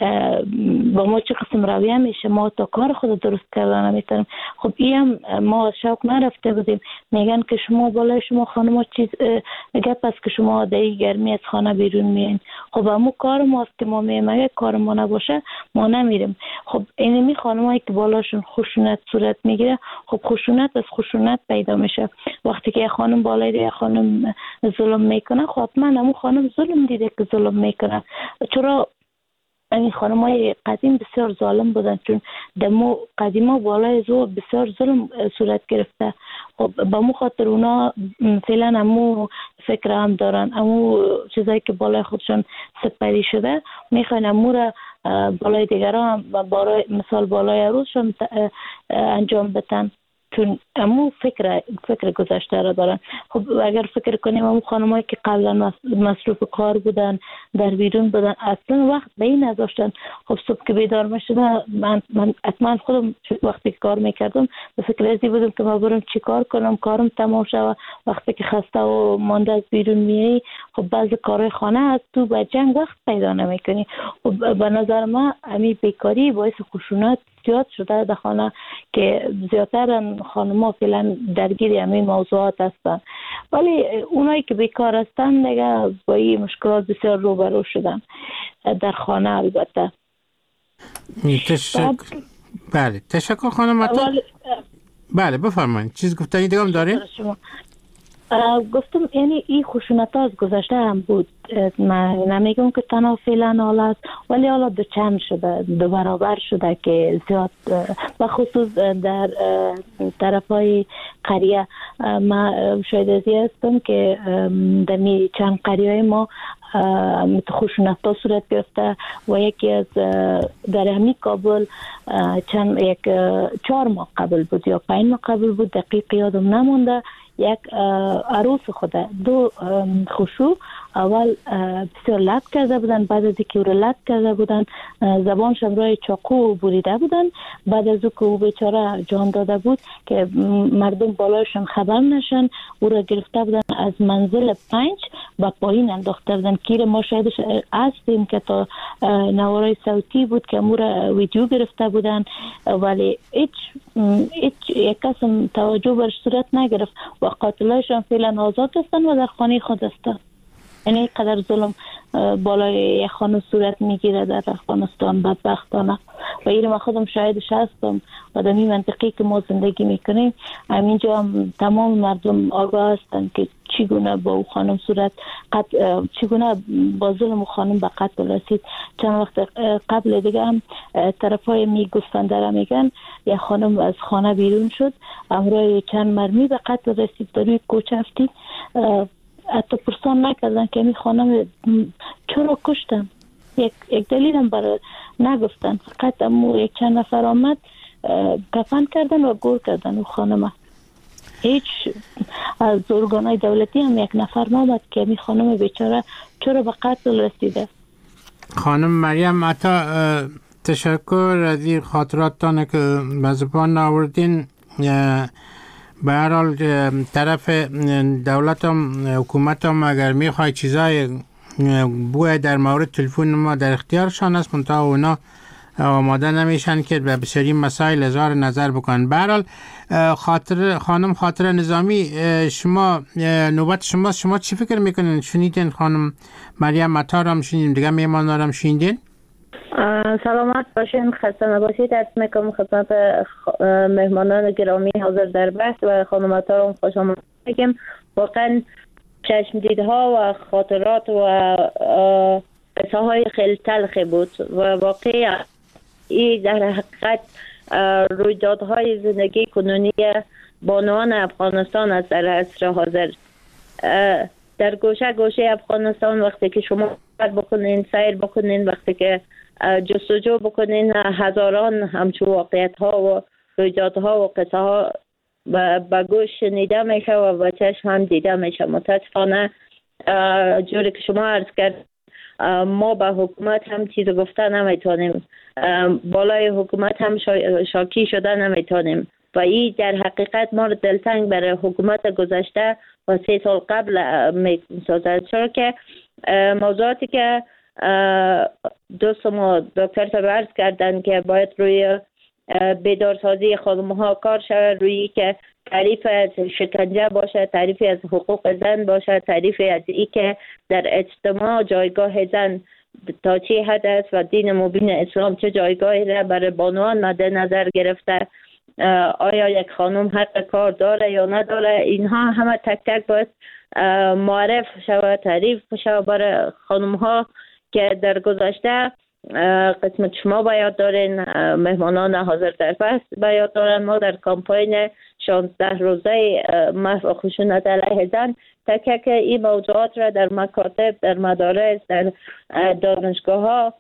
با ما چه قسم رویه میشه، ما تا کار خود درست کردن نمیتونیم. خب این هم ما شوق نرفته بودیم، میگن که شما بالای شما خانم چیز گپ است که شما در گرمی از خانه بیرون میین. خب همون کار ماست که ما میگیم اگه کار ما نباشه ما نمیریم. خب اینمی خانمایی که بالاشون خشونت صورت میگیره، خب خشونت از خشونت پیدا میشه. وقتی که خانم بالای یک خانم ظلم میکنه، خب حتما همون خانم ظلم دیده که ظلم میکنه. چرا این خانمای قدیم بسیار ظالم بودن، چون دمو قدیما بالای زو بسیار ظلم صورت گرفته. خب با مو خاطر اونا فعلا همو فکر هم دارن، همو چیزایی که بالای خودشون سپری شده میخوان همو را بالای دیگران هم مثال بالای عروسشون انجام بدن، چون امو فکر گذشته را دارن. خب اگر فکر کنیم امو خانمایی که قبلا مصروف کار بودن در بیرون بودن اصلا وقت به این نداشتن. خب صبح که بیدار میشدن، من حتما خودم وقتی که کار میکردم به فکر ازی بودم که ما برم چی کار کنم، کارم تمام شد. وقتی که خسته و مانده از بیرون میایی، خب بعضی کارهای خانه از تو با جنگ وقت پیدا نمیکنی. خب به نظر من امی بیکاری باعث خشونت زیاد شده در خانه که زیادتر خانم‌ها فعلا درگیر همین موضوعات هستن، ولی اونایی که بیکار هستن دیگه با این مشکلات بسیار روبرو شدن در خانه. البته بله تشکر خانم عطا. بله بفرمایید، چیز گفتنی دیگه هم دارین؟ گفتم یعنی این خشونت ها از گذشته هم بود، من نمیگم که تنها فعلا حال است، ولی حالا دو چند شده، 2 برابر شده که زیاد، و خصوص در طرف های قریه. من شاید ازی هستم که در چند قریه های ما خشونت ها صورت گرفته و یکی از در همین کابل 4 ماه قبل بود یا 5 ماه قبل بود، دقیق یادم نمونده، یک عروس خود 2 خشوع اول بسیار لط کرده بودن، بعد از اینکه او را لط کرده بودن زبانش روی چاقو بریده بودن. بعد از اینکه او بیچاره جان داده بود که مردم بالایشان خبر نشن، او را گرفته بودن از منزل 5 به پایین انداخته بودن. کیر ما شاهدش هستیم که تا نوارای صوتی بود که امور ویدیو گرفته بودن، ولی هیچ یک کس توجه برش صورت نگرفت و قاتلایشان فعلا آزاد هستن و در خانه خود هستن. یعنی قدر ظلم بالای یک خانه صورت میگیره در افغانستان بدبختانه و این ما خودم شاهدش هستم و در این منطقی که ما زندگی میکنیم همینجا هم تمام مردم آگاه هستن که چگونه با او خانم چگونه با ظلم خانم به قتل رسید. چند وقت قبل دیگه هم طرفای میگفتن میگن یک خانم از خانه بیرون شد، امروز چند مرمی به قتل رسید، در روی کوچه افتید، حتی پرسان نکردن که این خانم چرا کشتن، یک دلیل هم برای نگفتن، فقط یک چند نفر آمد کفن کردن و گور کردن و خانم. هیچ از ارگانهای دولتی هم یک نفر نامد که این خانم بیچاره چرا به قتل رسیده. خانم مریم عطا، تشکر از این خاطراتتان که به زبان آوردین. به هر حال طرف دولت هم حکومت هم اگر میخوای چیزای بوی در مورد تلفن ما در اختیارشان است، منتها اونا آماده نمیشن که به بسیاری مسائل اظهار نظر بکنن. به هر حال خانم خاطره نظامی، شما نوبت شما چی فکر میکنین؟ شنیدین خانم مریم عطا را هم شنیدین، دیگه میهمانا را هم شنیدین؟ سلامت باشین، خسته نباشید. عرض میکنم خدمت مهمانان گرامی حاضر در بحث و خانم عطا را خوش آمد میگم. واقعا چشم دیدها و خاطرات و قصه های خیلی تلخی بود و واقعا این در حقیقت رویدادهای زندگی کنونی بانوان افغانستان است در عصر حاضر. در گوشه گوشه افغانستان وقتی که شما بکنین، سیر بکنین، وقتی که جستجو بکنین، هزاران همچو واقعیت ها و رویدادها و قصه ها به گوش شنیده میشه و به چشم هم دیده میشه. متاسفانه جوری که شما عرض کرد ما به حکومت هم چیز گفته نمیتونیم، بالای حکومت هم شاکی شده نمیتونیم و این در حقیقت ما رو دلتنگ برای حکومت گذشته و 3 سال قبل میسازد، چرا که موضوعاتی که دوست ما دکتر صاحب عرض کردن که باید روی بیدارسازی خانم ها کار شود، روی که تعریف از شکنجه باشه، تعریفی از حقوق زن باشه، تعریفی از ای که در اجتماع جایگاه زن تا چه حد است و دین مبین اسلام چه جایگاهی را برای بانوان مد نظر گرفته، آیا یک خانم حق کار داره یا نداره، اینها همه تک تک باید معرف شود، تعریف شود برای خانم ها که در گذشته قسمت شما باید دارین، مهمانان حاضر در بحث باید دارن. ما در کامپاین 16 روزه محو خشونت علیه زن تک تک این موضوعات را در مکاتب، در مدارس، در دانشگاه ها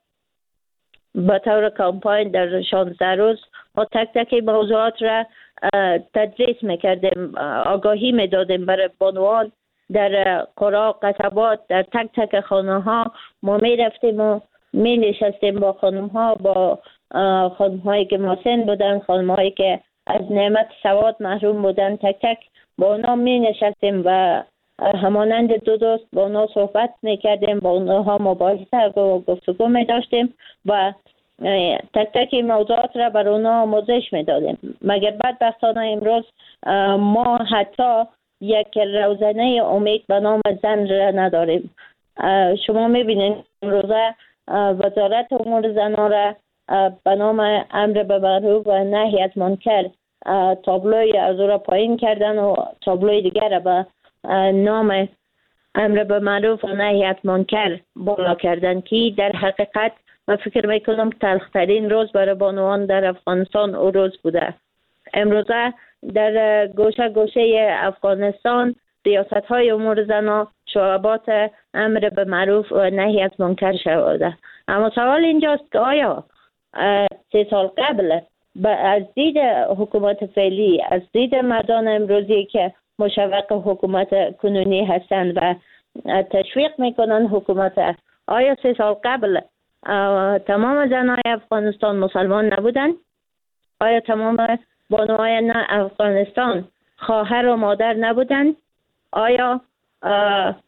به طور کامپاین در 16 روز ما تک تک این موضوعات را تدریس میکردیم، آگاهی میدادیم برای بانوان در قرا، قصبات، در تک تک خانه ها. ما میرفتیم و می نشستیم با خانم ها، با خانم هایی که مسن بودن، خانم هایی که از نعمت سواد محروم بودن، تک تک با اونا می نشستیم و همانند دو دوست با اونا صحبت می کردیم، با اونا مباحثه و گفتگو می داشتیم و تک تک موضوعات را بر اونا آموزش می دادیم. مگر بدبختانه امروز ما حتی یک روزنه امید به نام زن را نداریم. شما می بینید امروزه وزارت امور زنان را به نام امر به معروف و نهی از منکر تابلوی از او را پایین کردن و تابلوی دیگر را به نام امر به معروف و نهی از منکر بالا کردن که در حقیقت من فکر میکنم تلخترین روز برای بانوان در افغانستان او روز بوده. امروزه در گوشه گوشه افغانستان ریاست های امور زنان شعبات امر به معروف و نهی از منکر شده. اما سوال اینجاست که آیا 3 سال قبل از دید حکومت فعلی، از دید مردان امروزی که مشوق حکومت کنونی هستند و تشویق میکنن حکومت، آیا 3 سال قبل تمام زنای افغانستان مسلمان نبودن؟ آیا تمام بانوهای افغانستان خواهر و مادر نبودن؟ آیا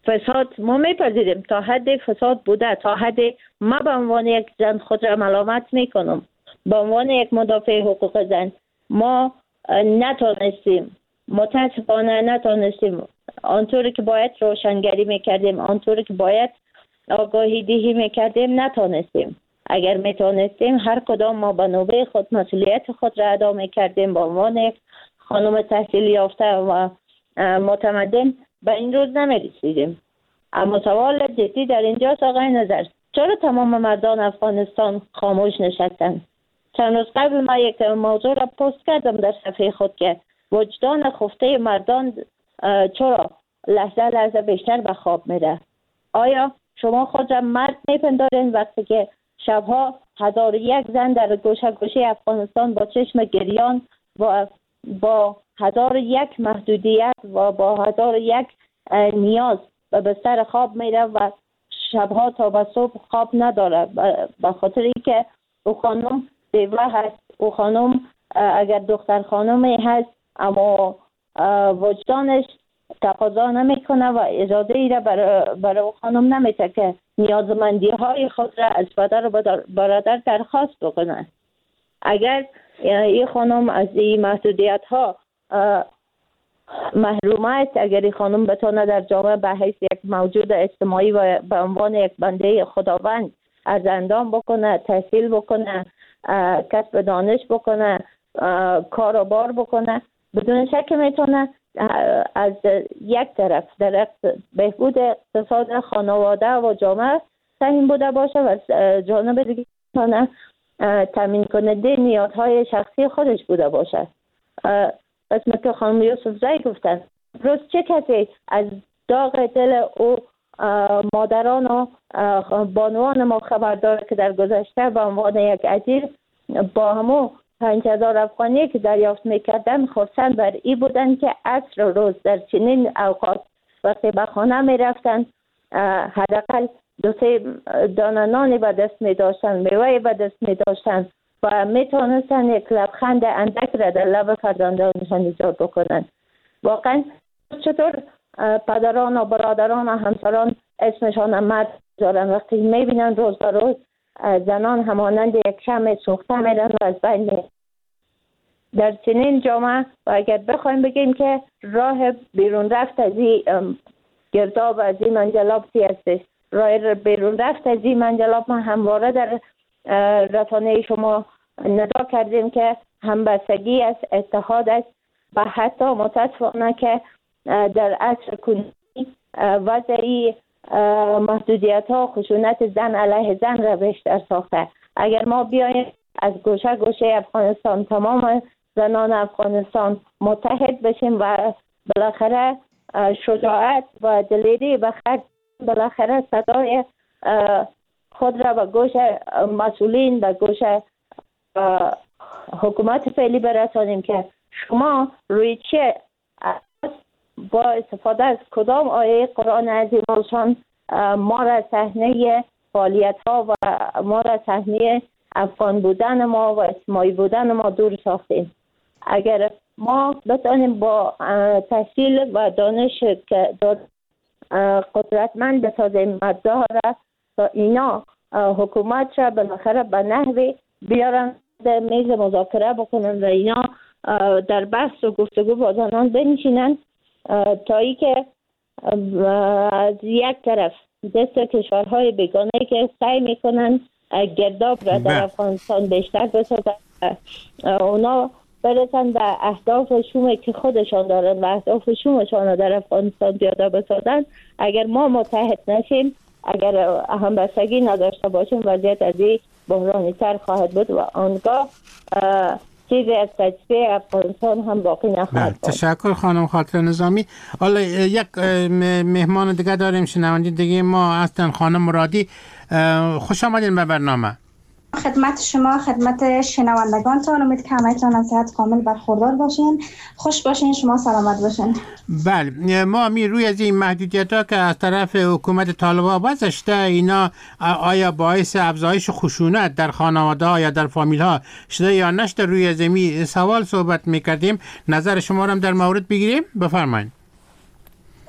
فساد ما میپذیریم، تا حد فساد بوده، تا حد ما به عنوان یک زن خود را ملامت میکنم، به عنوان یک مدافع حقوق زن ما نتونستیم، متاسفانه نتونستیم آنطوری که باید روشنگری میکردیم، آنطوری که باید آگاهی دهی میکردیم نتونستیم. اگر میتونستیم هر کدام ما به نوبه خود مسئولیت خود را ادا میکردیم به عنوان یک خانم تحصیل یافته و متمدن به این روز نمیرسیدیم. اما سوال جدی در اینجاست آقای نظر، چرا تمام مردان افغانستان خاموش نشستند؟ چند روز قبل ما یک موضوع را پست کردم در صفحه خود که وجدان خفته مردان چرا لحظه لحظه بیشتر به خواب میره؟ آیا شما خود را مرد میپندارین وقتی که شبها 1001 زن در گوشه گوشه افغانستان با چشم گریان و با 1001 محدودیت و با 1001 نیاز به بستر خواب میره و شبها تا به صبح خواب نداره به خاطر که او خانم بیوه هست، او خانم اگر دختر خانمی هست اما وجدانش تقاضا نمیکنه و اجازه ای را برای او خانم نمیده که نیازمندی های خود را از پدر و برادر درخواست بکنه. اگر این خانم از این محدودیت ها محروم است، اگر این خانم بتونه در جامعه به حیث یک موجود اجتماعی و به عنوان یک بنده خداوند ارزندام بکنه، تحصیل بکنه، کسب دانش بکنه، کار و بار بکنه، بدون شک میتونه از یک طرف در بهبود اقتصاد خانواده و جامعه سهم بوده باشه و جانب دیگه میتونه تامین کننده نیازهای شخصی خودش بوده باشه. قسم که خانم یوسف زی گفتن روز چه کسی از داغ دل او مادران و بانوان ما خبر داره که در گذشته به عنوان یک اجیر با همو 5000 افغانی که دریافت میکردن خرسند بر ای بودن که عصر روز در چنین اوقات وقتی به خانه میرفتن حداقل 2-3 دانه نانی به دست میداشتن، میوه به دست میداشتن و میتونستن یک لبخند اندک را در لب فرزندانشان ایجاد بکنن. واقعا چطور پدران و برادران و همسران اسمشان مرد دارن وقتی میبینن روز به روز زنان همانند یک شمع سوخته میرن و از بین میرن در چنین جامعه. و اگر بخوایم بگیم که راه بیرون رفت از این گرداب، از این منجلاب چی هستش، راه بیرون رفت از این منجلاب ما همواره در رسانه شما ندا کردیم که همبستگی است، اتحاد است و حتی متاسفانه که در عصر کنونی وضعی محدودیت ها و خشونت زن علیه زن را بیشتر ساخته. اگر ما بیایم از گوشه گوشه افغانستان تمام زنان افغانستان متحد بشیم و بالاخره شجاعت و دلیری و خرد بالاخره صدای خود را به گوش مسئولین، به گوش حکومت فعلی برسانیم که شما روی چه با استفاده از کدام آیه قرآن عظیم روشان ما را صحنه فعالیت ها و ما را صحنه افغان بودن ما و اجتماعی بودن ما دور ساختیم. اگر ما بتانیم با تحصیل و دانش که قدرتمند بسازیم مردها را تا اینا حکومت را بالاخره به نحوی بیارن در میز مذاکره بکنن و اینا در بحث و گفتگو با زنان بنشینن تا ای که از یک طرف دست کشورهای بیگانه که سعی میکنن گرداب را در افغانستان بیشتر بسازن اونا برسن به اهداف شومی که خودشان دارن و اهداف شومشان را در افغانستان پیاده بسازن. اگر ما متحد نشیم، اگر همبستگی نداشته باشیم، وضعیت از این بحرانی تر خواهد بود و آنگاه چیزی از تجزیه افغانستان هم باقی نخواهد بود. تشکر خانم خاطر نظامی. حالا یک مهمان دیگه داریم، شنونده دیگه ما هستن خانم مرادی. خوش آمدین به برنامه. خدمت شما، خدمت شنوندگانتان، امید که همه‌تان از صحت کامل برخوردار باشین، خوش باشین، شما سلامت باشین. بله، ما روی از این محدودیت‌ها که از طرف حکومت طالبان گذشته اینا آیا باعث افزایش خشونت در خانواده‌ها یا در فامیل‌ها شده یا نشده، روی از این سوال صحبت می‌کردیم. نظر شما رو هم در مورد بگیریم، بفرمایید.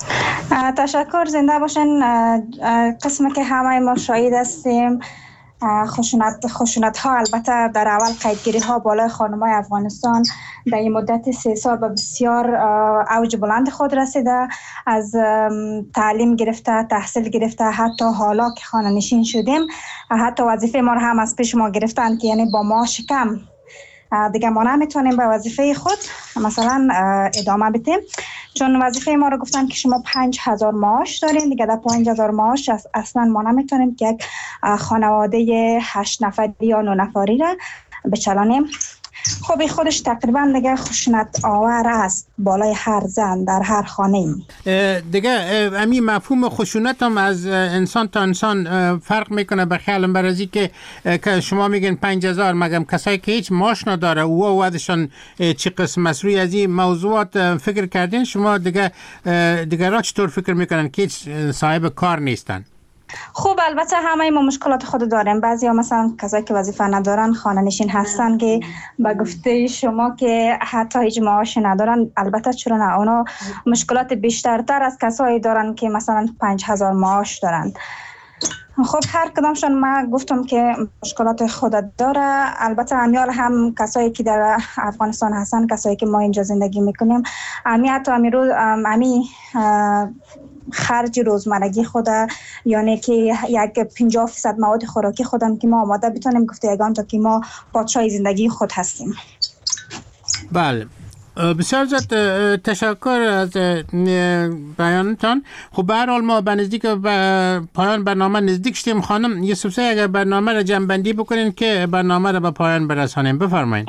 تشکر، زنده باشین. قسمی که همه ما شاهد هستیم خشونت ها البته در اول قیدگیری ها بالای خانم‌های افغانستان در این مدت 3 سال به بسیار اوج بلند خود رسیده، از تعلیم گرفته، تحصیل گرفته، حتی حالا که خانه نشین شدیم حتی وظیفه ما رو هم از پیش ما گرفتن که یعنی با معاش کم دیگه ما نمیتونیم به وظیفه خود مثلا ادامه بدیم، چون وظیفه ما رو گفتن که شما 5000 معاش دارین دیگه، در 5000 معاش اصلا ما نمیتونیم که یک خانواده 8 نفری یا 9 نفری را بچلانیم. خب این خودش تقریبا دیگه خشونت آور است بالای هر زن در هر خانه. دیگه امی مفهوم خشونت هم از انسان تا انسان فرق میکنه. به خیالم برازی که شما میگن 5000 مگم کسایی که هیچ معاش نداره و وادشان چی قسم است، روی از این موضوعات فکر کردین شما؟ دیگه را چطور فکر میکنن که هیچ صاحب کار نیستن؟ خب البته همه ما مشکلات خود داریم. بعضی ها مثلا کسایی که وظیفه ندارن، خانه نشین هستن که به گفته شما که حتی هیچ معاش ندارن، البته چرا نه، اونا مشکلات بیشترتر از کسایی دارن که مثلا 5000 معاش دارن. خب هر کدامشون ما گفتم که مشکلات خود داره. البته امیال هم کسایی که در افغانستان هستن، کسایی که ما اینجا زندگی میکنیم، حتی امی خرج روزمرگی خود، یعنی که یک 50% مواد خوراکی خودم که ما آماده بتونیم گفته یگان تا که ما پادشاه زندگی خود هستیم. بله، بسیار زیاد تشکر از بیانتان. خب به هر حال ما به نزدیک پایان برنامه نزدیک شدیم. خانم یوسفزی اگر برنامه را جمع‌بندی بکنین که برنامه را به پایان برسانیم، بفرمایید.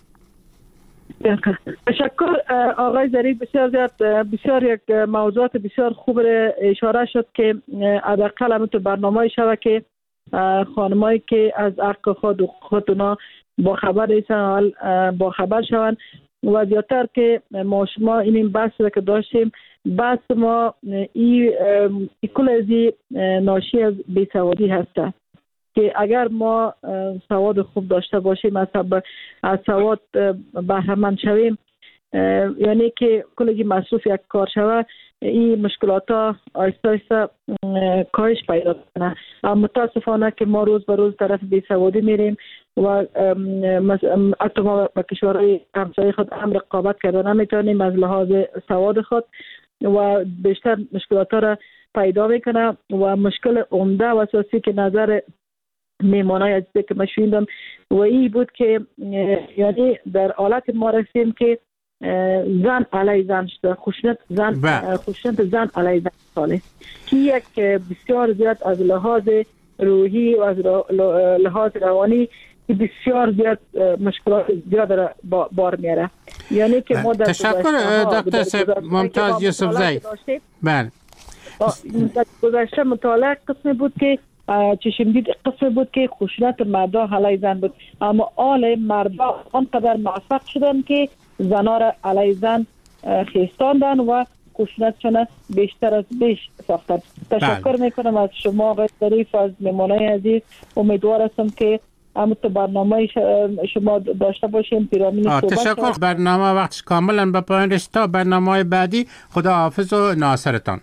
تشکر آقای ظریف، بسیار یک موضوعات بسیار خوب را اشاره شد که حداقل هم تو برنامه شود که خانمایی که از حق خودنا با خبر نیستن با خبر شوند و زیادتر که ما شما این بحث را که داشتیم، بحث ما این کل ازی ناشی از بیسوادی هسته که اگر ما سواد خوب داشته باشیم، از سواد بهره‌مند شویم، یعنی که کلی مصروف یک کار شود، این مشکلات ها آیسته آیسته کاهش پیدا کنه. اما متاسفانه که ما روز به روز طرف بیسوادی میریم و حتی ما با کشورهای همسایه خود هم رقابت کرده نمیتونیم از لحاظ سواد خود و بیشتر مشکلات ها را پیدا میکنه. و مشکل عمده و اساسی که نظر میمانای عزیزی که ما شویندم و این بود که یعنی در حالت ما رسیم که زن علیه زن شده، خشونت زن علیه زن ساله که یک بسیار زیاد از لحاظ روحی و از لحاظ روانی بسیار زیاد مشکلات زیاد را بار میاره. یعنی که ما در تشکر دکتر ممتاز یوسفزی. بله، گذشته مطالعه قسمی بود که چشم دید قسم بود که خشونت مردا علیه زن بود، اما آل مردا آنقدر موفق شدن که زنا را علیه زن خیستاندن و خشونتشون بیشتر از بیش ساختن. تشکر میکنم از شما آقای ظریف، از مهمانای عزیز. امیدوار هستم که همون برنامه شما داشته باشیم پیرامون صحبت. تشکر. برنامه وقتش کاملا به پایان رسید. تا برنامه بعدی، خدا حافظ و ناصرتان.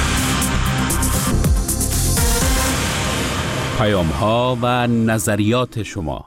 پیام‌ها و نظریات شما.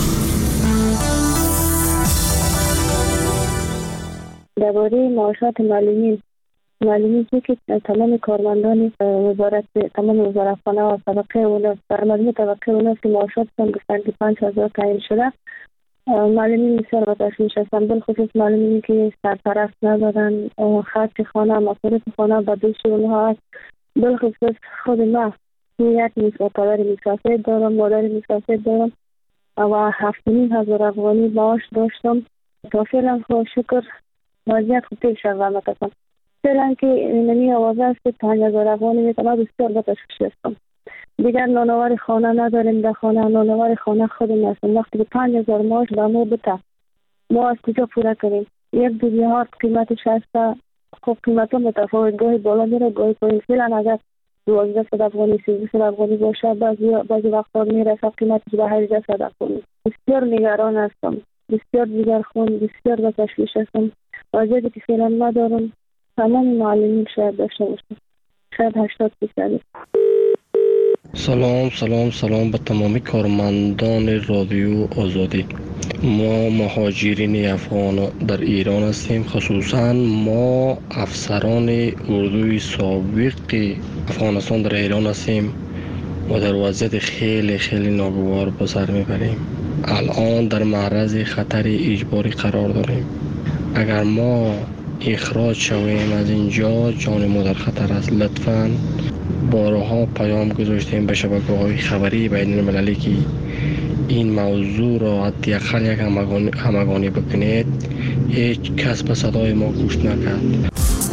درباره معاشات معلومین که تمام کارمندان وزارت، تمام وزارتخانه و طبقه اونا، در مجموع طبقه اونا که معاشاتشون گفتن که 5000 تعیین شده، معلومین بسیار با تشویش هستن، بالخصوص معلومین که سرپرست ندارن، خرج خانه، مصارف خانه به دوش اونها هست. بالخصوص خود ما یک پدر مسافر دارم، مادر مسافر دارم و 7,500 افغانی معاش داشتم. تا فعلا خدا شکر وضعیت خوب پیش رفته است. فعلا که اینمی آوازه است که 5,000 افغانی میتونه بسیار با تشویش هستم. دیگر نانوار خانه نداریم، در خانه نانوار خانه خودم هستم. وقتی که 5,000 معاش به ما بده، ما از کجا پوره کنیم؟ یک دنیا قیمتش هست. خب قیمت ها متفاوت، گاهی بالا میره گاهی پایین. فعلا اگر 1200 افغانی 1300 افغانی باشه، بعضی وقتا میرسه قیمتش به 1800 افغانی. بسیار نگران هستم، بسیار جگرخون، بسیار به تشویش هستم. وضعیتی که فعلا ندارم تمام معلمین شاید داشته باشم. شاید 80%. سلام به تمامی کارمندان رادیو آزادی. ما مهاجرین افغان در ایران هستیم، خصوصا ما افسران اردوی سابق افغانستان در ایران هستیم و در وضعیت خیلی ناگوار به سر میبریم. الان در معرض خطر اجباری قرار داریم. اگر ما اخراج شویم از اینجا جان ما در خطر است. لطفاً بارها پیام گذاشتیم به شبکه‌های خبری بین المللی که این موضوع را حداقل یک همگانی بکنید. هیچ کس به صدای ما گوش نکرد.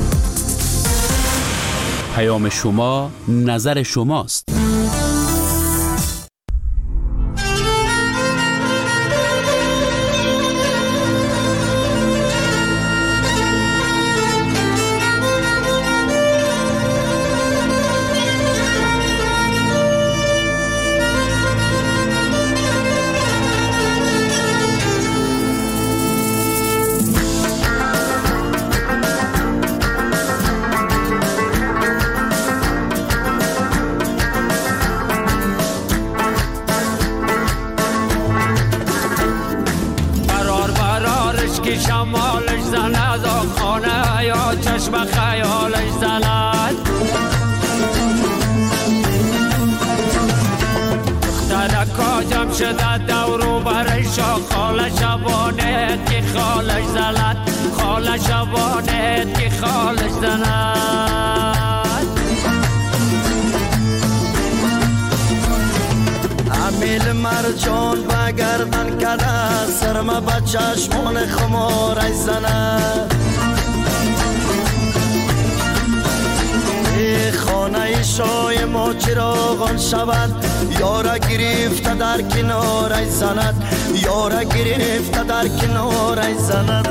پیام شما نظر شماست. شمالش زند و خانه یا چشم خیالش زند. دخترکا جمع شده دورو برش خاله شبانه که خالش زند، خاله شبانه که خالش زند. امیل مرجان بگردن کده سرما به چشمان خمارش زند. ای خانه شای ما چراغان شود، یاره گرفته در کنارش زند، یاره گرفته در کنارش زند.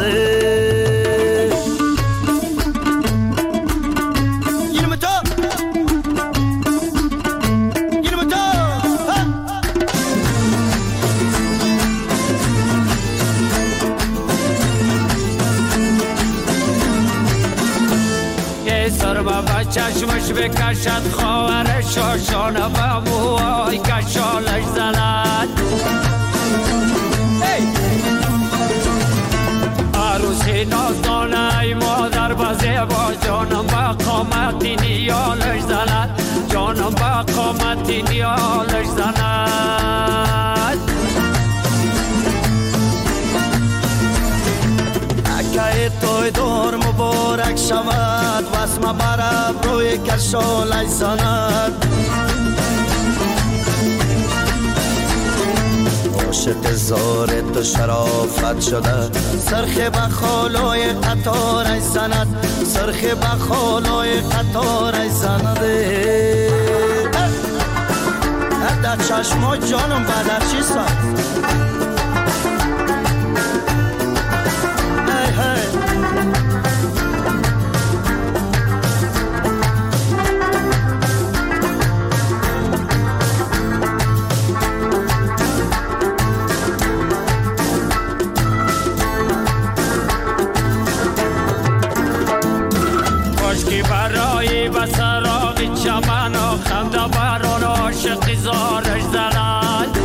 چشمش بکشد خواهر شاشانه و موهای کشالش زند. عروسی نازدانه ای مادر بزه با جانم با قامتی نیالش زند، جانم با قامتی نیالش زند. اکه توی دور مبارک شود واسم برب روی کشالش زند. عاشق زار تو شرافت شده سرخ به خالای قطارش زند، سرخ به خالای قطارش زند. در چشما جانم بدر چی ساید چمن و خمده بران عاشق زارش زند.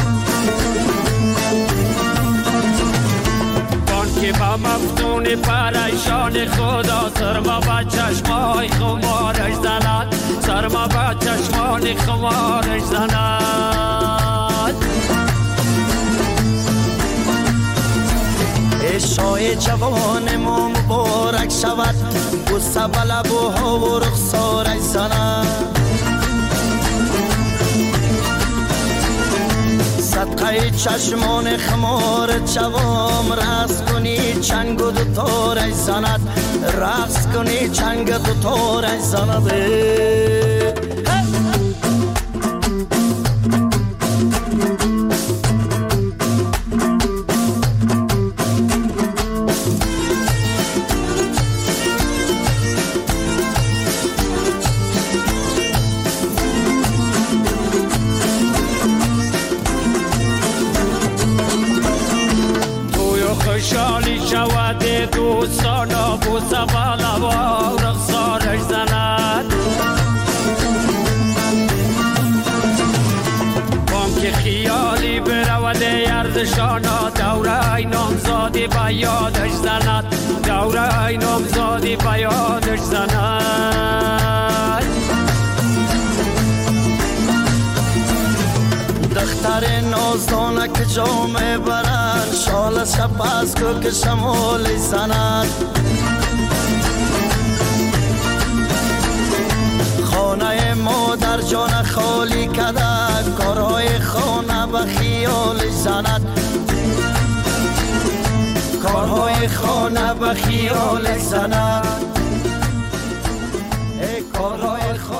بانکی با مفتون پریشان خدا سرما با چشمای خمارش زند، سرما با چشمان خمارش زند. شای جوان ما مبارک شود بوسه به لبوها و رخسارش زند. صدقه چشمان خمار جوام رقص کنی چنگ و دوتارش زند، رقص کنی چنگ دوتارش زند. خوشحالی شود دوستان بوسه بالا و رخسارش زند. نازشان دوره نامزادی به یادش زند دوره نامزادی به یادش زند دختر نازدانه که جامه برند شال شب از کو که شمال زند خانه مادر جان خالی کده کارهای خانه به خیالش زند کارهای خانه به خیالش زند کارهای